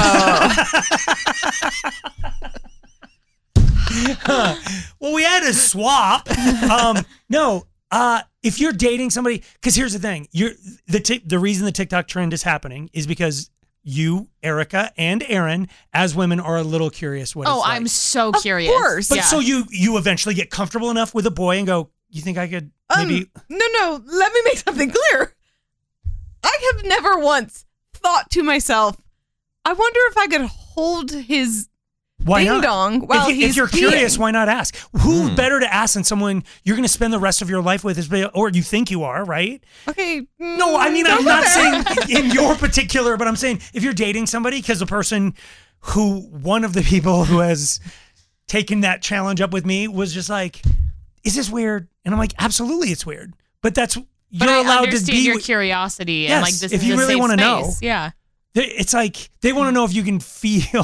Uh, well, we had to swap. Um, no, uh, if you're dating somebody, because here's the thing: you're the tic- the reason the TikTok trend is happening is because you, Erica, and Aaron, as women, are a little curious. What Oh, it's like. I'm so Of curious. course. But Yeah. so you you eventually get comfortable enough with a boy and go, you think I could maybe? Um, no, no. Let me make something clear. I have never once thought to myself, I wonder if I could hold his Why ding not? dong while if, you, he's if you're curious, peeing. why not ask? Who better to ask than someone you're going to spend the rest of your life with, is, or you think you are, right? Okay. No, I mean, mm, I'm go not there. saying in your particular, but I'm saying if you're dating somebody, because the person who, one of the people who has taken that challenge up with me was just like, is this weird? And I'm like, absolutely, it's weird. But that's, you're But I allowed to understand be. your with- curiosity Yes, and like this if is you a really safe wanna know. space. Yeah. They- It's like they want to know if you can feel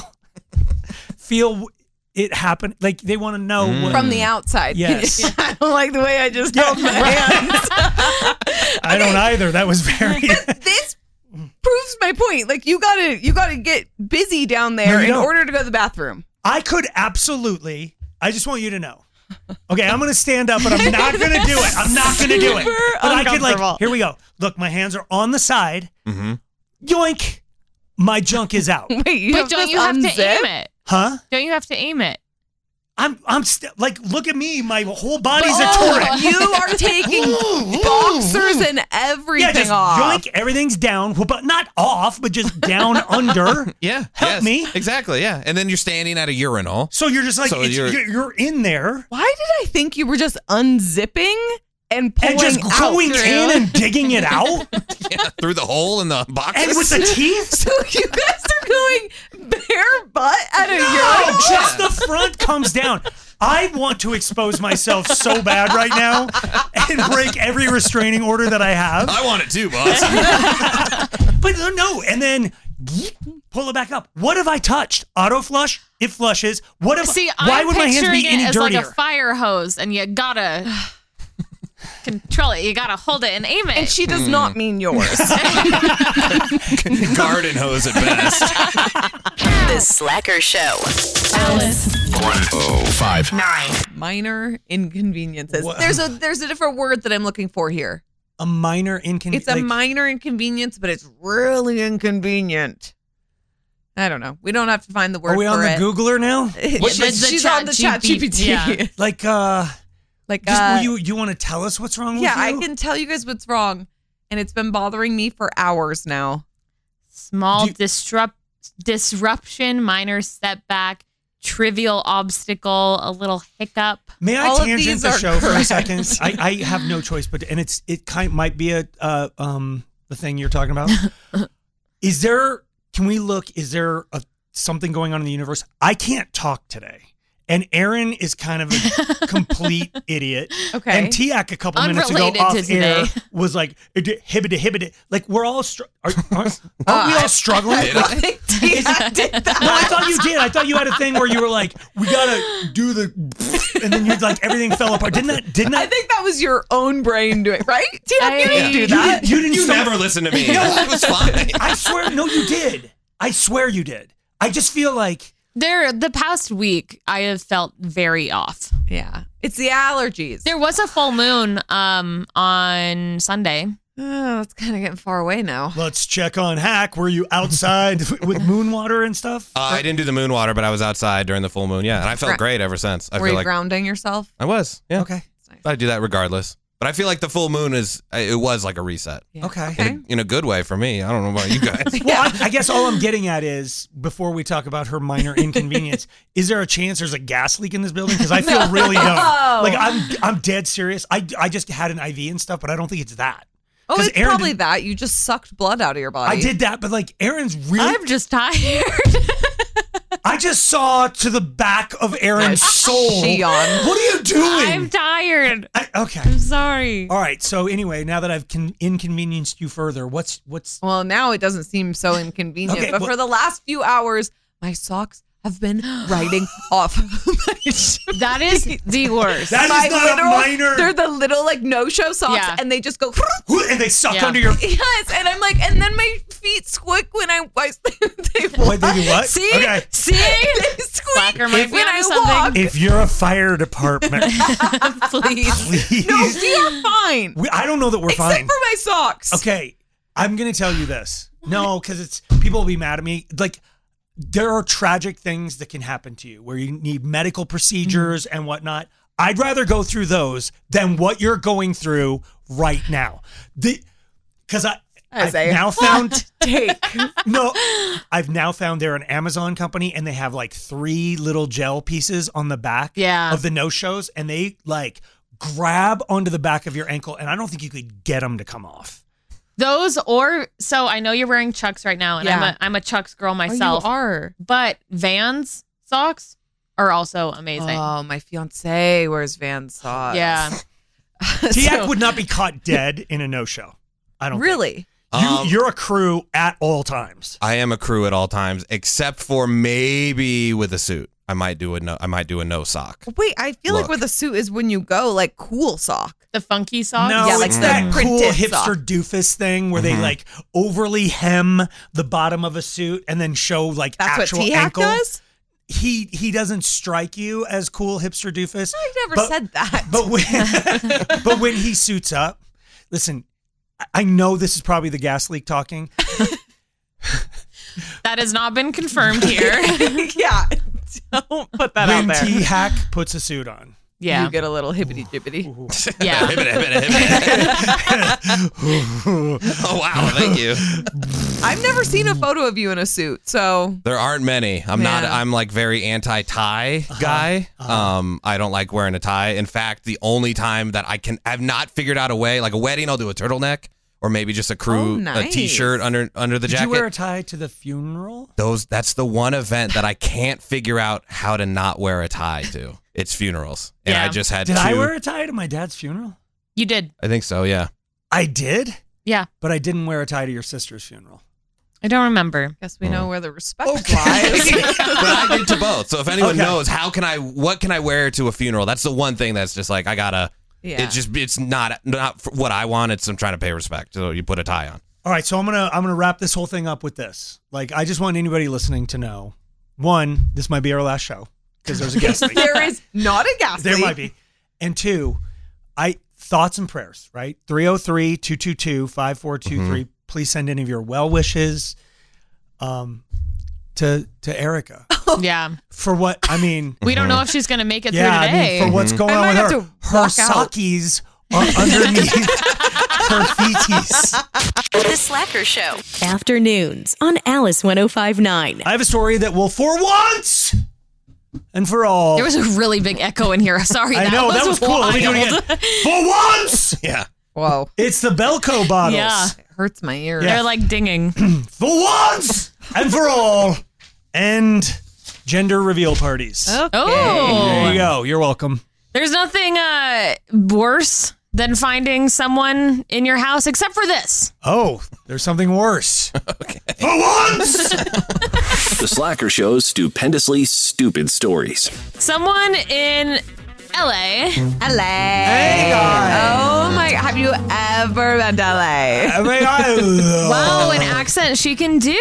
feel it happen. Like they want to know what, From the outside. Yes. I don't like the way I just held my hands. I don't either. That was very. This proves my point. Like you gotta you gotta get busy down there No, you in don't. order to go to the bathroom. I could absolutely. I just want you to know. Okay, I'm gonna stand up, but I'm not gonna do it. I'm not gonna do it. Super But I could like. uncomfortable. Here we go. Look, my hands are on the side. Mm-hmm. Yoink! My junk is out. Wait, you But have don't to you have to unzip? aim it? Huh? Don't you have to aim it? I'm. I'm st- like. Look at me. My whole body's Oh, a turret. you are taking boxers and everything Yeah, just off. yoink. Everything's down, but not off, but just down under. Yeah. Help yes, me. Exactly. Yeah. And then you're standing at a urinal. So you're just like So it's, you're- you're, you're in there. Why did I think you were just unzipping and pulling And just out going through? in and digging it out, Yeah. Through the hole in the boxes. and with the teeth. So you guys are going bare butt at a No, urinal? just the front comes down. I want to expose myself so bad right now and break every restraining order that I have. I want it too, boss. But no, and then pull it back up. What have I touched? Auto flush? It flushes. What have? See, why I'm would my hands picturing be it any as dirtier? like a fire hose, and you gotta control it. You gotta hold it and aim it. And she does not mean yours. Garden hose at best. The Slacker Show. Alice. one oh five Nine. Minor inconveniences. What? There's a there's a different word that I'm looking for here. A minor inconvenience. It's a minor inconvenience, but it's really inconvenient. I don't know. We don't have to find the word Are we for on the it. Googler now? She's, the she's chat on the chat G P T. G P T. Yeah. Like, uh, Like, just, uh, will you you want to tell us what's wrong yeah, with you? I can tell you guys what's wrong, and it's been bothering me for hours now. Small Do- disrupt disruption, minor setback, trivial obstacle, a little hiccup. May I All of tangent these the are show for a correct. second? I, I have no choice, but and it's it kind might be a uh, um the thing you're talking about. Is there? Can we look? Is there a, something going on in the universe? I can't talk today. And Aaron is kind of a complete idiot. Okay. And Tiak a couple minutes ago Unrelated off to today. air was like, hibbity hibbity. Like, we're all, str- are, aren't, aren't we all struggling? I Like, think Tia did that. no, I thought you did. I thought you had a thing where you were like, we gotta do the, and then you like everything fell apart. Didn't that? Didn't that? I think that was your own brain doing right. Tia, I- you didn't do you that. didn't. You didn't. You stop- never listen to me. No. It was fine. I swear, no, you did. I swear you did. I just feel like There, the past week, I have felt very off. Yeah, it's the allergies. There was a full moon um, on Sunday. Oh, it's kind of getting far away now. let's check on Hack. Were you outside with moon water and stuff? Uh, I didn't do the moon water, but I was outside during the full moon. Yeah, and I felt Gra- great ever since. I Were feel you like grounding yourself? I was. Yeah. Okay. I do that regardless. But I feel like the full moon is it was like a reset. Yeah. Okay. In, a, in a good way for me. I don't know about you guys. Well, I, I guess all I'm getting at is before we talk about her minor inconvenience, is there a chance there's a gas leak in this building? Because I feel really dumb. Like I'm, I'm dead serious. I, I just had an I V and stuff, but I don't think it's that. Oh, 'Cause it's Aaron probably didn't- that. You just sucked blood out of your body. I did that, but like Aaron's really. I'm just tired. I just saw to the back of Aaron's soul. She on. What are you doing? I'm tired. I, okay. I'm sorry. All right. So anyway, now that I've con- inconvenienced you further, what's what's Well, now it doesn't seem so inconvenient. Okay, but well- for the last few hours, my socks have been riding off my shoes. That is the worst. That is My not literal- a minor. They're the little like no-show socks, Yeah. and they just go. and they suck Yeah. under your. Yes, and I'm like, and then my feet squick when I. I they What they do? What? See, Okay. see, they squeak Slacker might be when I onto something. walk. If you're a fire department, Please. please. No, we are fine. We- I don't know that we're Except fine. for my socks. Okay, I'm gonna tell you this. No, because it's people will be mad at me. Like there are tragic things that can happen to you where you need medical procedures Mm-hmm. and whatnot. I'd rather go through those than what you're going through right now. The because I. As I've a now found take. no, I've now found they're an Amazon company and they have like three little gel pieces on the back Yeah. of the no shows, and they like grab onto the back of your ankle, and I don't think you could get them to come off. Those or so I know you're wearing Chucks right now, and I'm Yeah. a I'm a Chucks girl Oh, myself. you are. But Vans socks are also amazing. Oh, my fiance wears Vans socks. Yeah. Tiak So- would not be caught dead in a no show. I don't think. Really? You, Um, you're a crew at all times. I am a crew at all times, except for maybe with a suit. I might do a no. I might do a no sock. Wait, I feel like Look. with a suit is when you go like cool sock. The funky socks. No, Yeah, like it's the that cool printed hipster sock. doofus thing where they Mhm. like overly hem the bottom of a suit and then show like That's actual what T-Hack ankle. does? He he doesn't strike you as cool hipster doofus. I've never But- said that. But when, but when he suits up, listen, I- I know this is probably the gas leak talking. That has not been confirmed here. yeah. Don't put that when out there. T Hack puts a suit on. Yeah. You get a little hibbity jibbity. Yeah. Oh wow, thank you. I've never seen a photo of you in a suit, so There aren't many. I'm not. Yeah. I'm like very anti-tie guy. Um, I don't like wearing a tie. In fact, the only time that I can, I've not figured out a way. Like a wedding, I'll do a turtleneck or maybe just a crew, Oh, nice. a t-shirt under under the Did jacket. you wear a tie to the funeral? Those. That's the one event that I can't figure out how to not wear a tie to. It's funerals, and Yeah. I just had. Did two, I wear a tie to my dad's funeral? You did. I think so. Yeah. I did, Yeah. but I didn't wear a tie to your sister's funeral. I don't remember. guess we know where the respect Okay. lies. But I did to both. So if anyone Okay. knows, how can I? What can I wear to a funeral? That's the one thing that's just like I gotta. Yeah. It's just it's not not for what I want. It's I'm trying to pay respect. So you put a tie on. All right, so I'm gonna I'm gonna wrap this whole thing up with this. Like, I just want anybody listening to know one, this might be our last show because there's a gas leak. There is not a gas There leak. might be. And two, I thoughts and prayers, right? three oh three, two two two, five four two three. Mm-hmm. Please send any of your well wishes um, to to Erica. Yeah. For what, I mean. We don't know if she's going to make it yeah, through today. I mean, for what's going I on might with have her. to Her walk out. sakis are underneath her feeties. The Slacker Show. Afternoons on Alice one oh five point nine. I have a story that will, for once and for all. There was a really big echo in here. Sorry. I that know, was that was cool. Let me do it wild. again. For once! Yeah. Whoa. It's the Belco bottles. Yeah. It hurts my ears. Yeah. They're like dinging. For once and for all. End gender reveal parties. Okay. Oh. There you go. You're welcome. There's nothing uh, worse than finding someone in your house except for this. Oh, there's something worse. Okay. For once! The Slacker Show's stupendously stupid stories. Someone in L A. L A. Hey, guys. Oh my, have you ever been to L A? Wow, an accent she can do.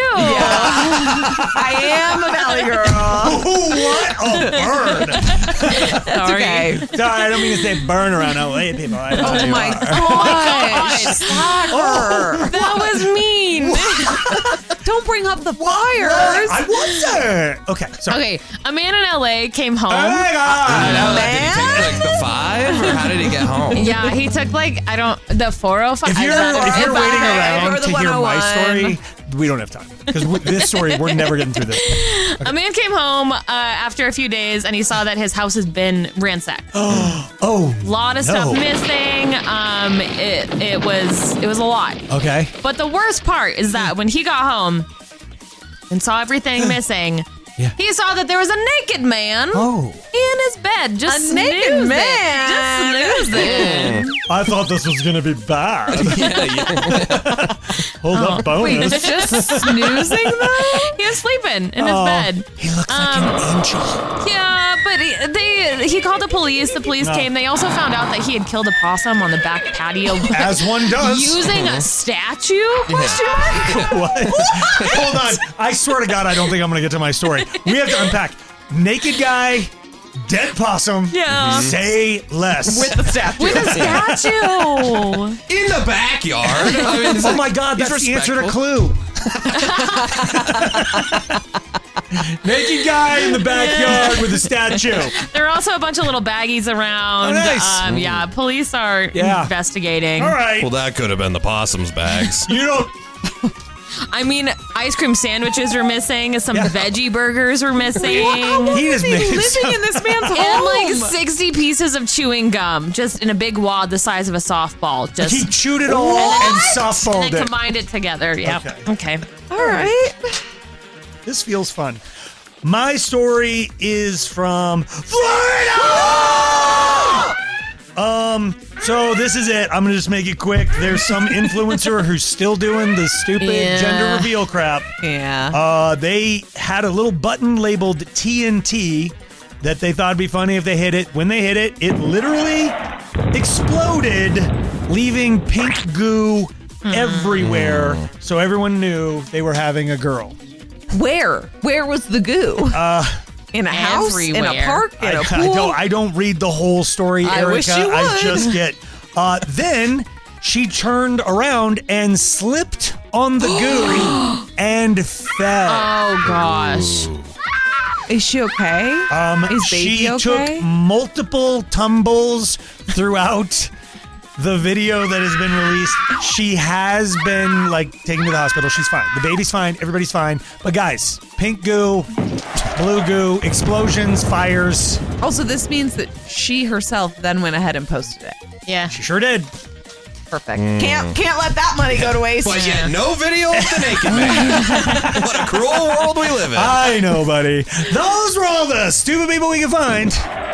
I am a Valley girl. What a burn. That's Sorry. okay. Sorry, I don't mean to say burn around L A people. I know how Oh you my are. gosh. Slacker. That was mean. Don't bring up the fires. I wasn't. Okay, sorry. Okay, a man in L A came home. Oh my I God. know. Did he take like the five, or how did he get home? Yeah, he took like, I don't, the four oh five. If you're, Is that if you're okay? waiting Or around the to hear my one oh one. story, we don't have time. Because this story, we're never getting through this. A man came home uh, after a few days and he saw that his house has been ransacked. Oh, A lot of no. stuff missing. Um, it it was it was a lot. Okay. But the worst part is that when he got home and saw everything missing, Yeah. he saw that there was a naked man Oh. in his bed, just A naked snoozing. man? Just snoozing. I thought this was going to be bad. Yeah, yeah. Hold up, Wait, bonus. just snoozing though? He was sleeping in his Oh, bed. He looks like Um, an angel. Yeah, but he, they he called the police. The police No. came. They also found out that he had killed a possum on the back patio. As one does. Using a statue? Question mark? What? Hold on. I swear to God, I don't think I'm going to get to my story. We have to unpack. Naked guy, dead possum. Yeah. Say less. With the statue. With a statue. In the backyard. I mean, it's Oh like- my God, he's that's the answer to respectful. Clue. Naked guy in the backyard with a statue. There are also a bunch of little baggies around. Oh, nice. Um, yeah, police are Yeah. investigating. All right. Well, that could have been the possum's bags. You don't. I mean, ice cream sandwiches were missing. Some Yeah. veggie burgers were missing. He just Is he made living some- in this man's home? And like sixty pieces of chewing gum, just in a big wad the size of a softball. Just He chewed it all What? and and softballed then it. combined it together. Yeah. Okay. Okay. All right. This feels fun. My story is from Florida. Um, so this is it. I'm gonna just make it quick. There's some influencer who's still doing the stupid Yeah. gender reveal crap. Yeah. Uh, they had a little button labeled T N T that they thought would be funny if they hit it. When they hit it, it literally exploded, leaving pink goo everywhere. So everyone knew they were having a girl. Where? Where was the goo? Uh, in a house? In a Everywhere. park? In I, a I pool? don't. I don't read the whole story, I Erica. wish you I would. just get. Uh, then she turned around and slipped on the goo and fell. Oh gosh. Is she okay? Um, Is baby she okay? took multiple tumbles throughout the video that has been released. She has been like taken to the hospital. She's fine. The baby's fine. Everybody's fine. But guys, pink goo, blue goo, explosions, fires. Also, this means that she herself then went ahead and posted it. Yeah. She sure did. Perfect. Can't can't let that money go to waste. But yet, no video of the naked man. What a cruel world we live in. I know, buddy. Those were all the stupid people we could find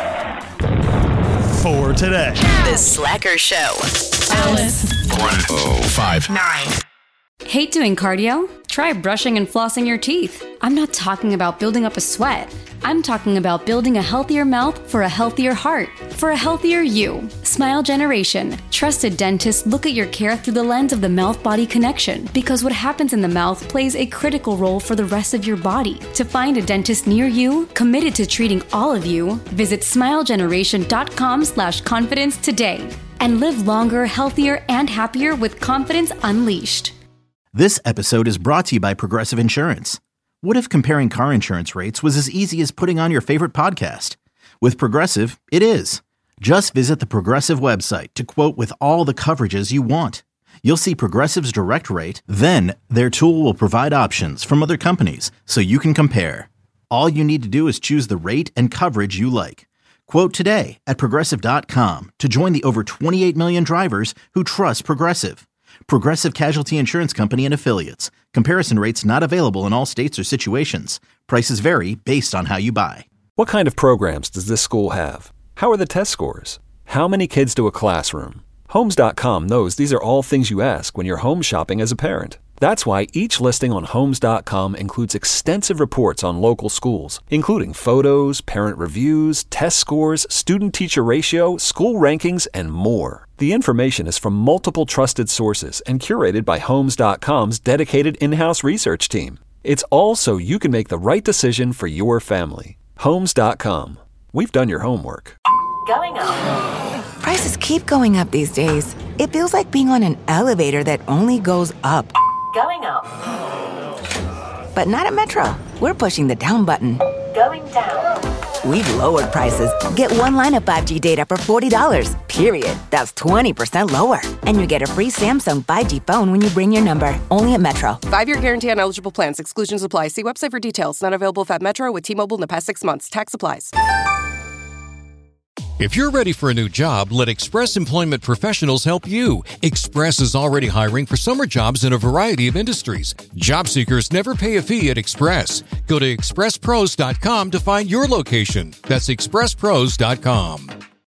for today. The Slacker Show. Alice. one oh five Nine. Hate doing cardio? Try brushing and flossing your teeth. I'm not talking about building up a sweat. I'm talking about building a healthier mouth for a healthier heart, for a healthier you. Smile Generation. Trusted dentists look at your care through the lens of the mouth-body connection because what happens in the mouth plays a critical role for the rest of your body. To find a dentist near you, committed to treating all of you, visit smilegeneration.com slash confidence today and live longer, healthier, and happier with confidence unleashed. This episode is brought to you by Progressive Insurance. What if comparing car insurance rates was as easy as putting on your favorite podcast? With Progressive, it is. Just visit the Progressive website to quote with all the coverages you want. You'll see Progressive's direct rate, then their tool will provide options from other companies so you can compare. All you need to do is choose the rate and coverage you like. Quote today at Progressive dot com to join the over twenty-eight million drivers who trust Progressive. Progressive Casualty Insurance Company and Affiliates. Comparison rates not available in all states or situations. Prices vary based on how you buy. What kind of programs does this school have? How are the test scores? How many kids do a classroom? Homes dot com knows these are all things you ask when you're home shopping as a parent. That's why each listing on Homes dot com includes extensive reports on local schools, including photos, parent reviews, test scores, student-teacher ratio, school rankings, and more. The information is from multiple trusted sources and curated by Homes dot com's dedicated in-house research team. It's all so you can make the right decision for your family. Homes dot com. We've done your homework. Going up. Prices keep going up these days. It feels like being on an elevator that only goes up. Going up. But not at Metro. We're pushing the down button. Going down. We've lowered prices. Get one line of five G data for forty dollars, period. That's twenty percent lower. And you get a free Samsung five G phone when you bring your number. Only at Metro. Five-year guarantee on eligible plans. Exclusions apply. See website for details. Not available at Metro with T-Mobile in the past six months. Tax applies. If you're ready for a new job, let Express Employment Professionals help you. Express is already hiring for summer jobs in a variety of industries. Job seekers never pay a fee at Express. Go to express pros dot com to find your location. That's express pros dot com.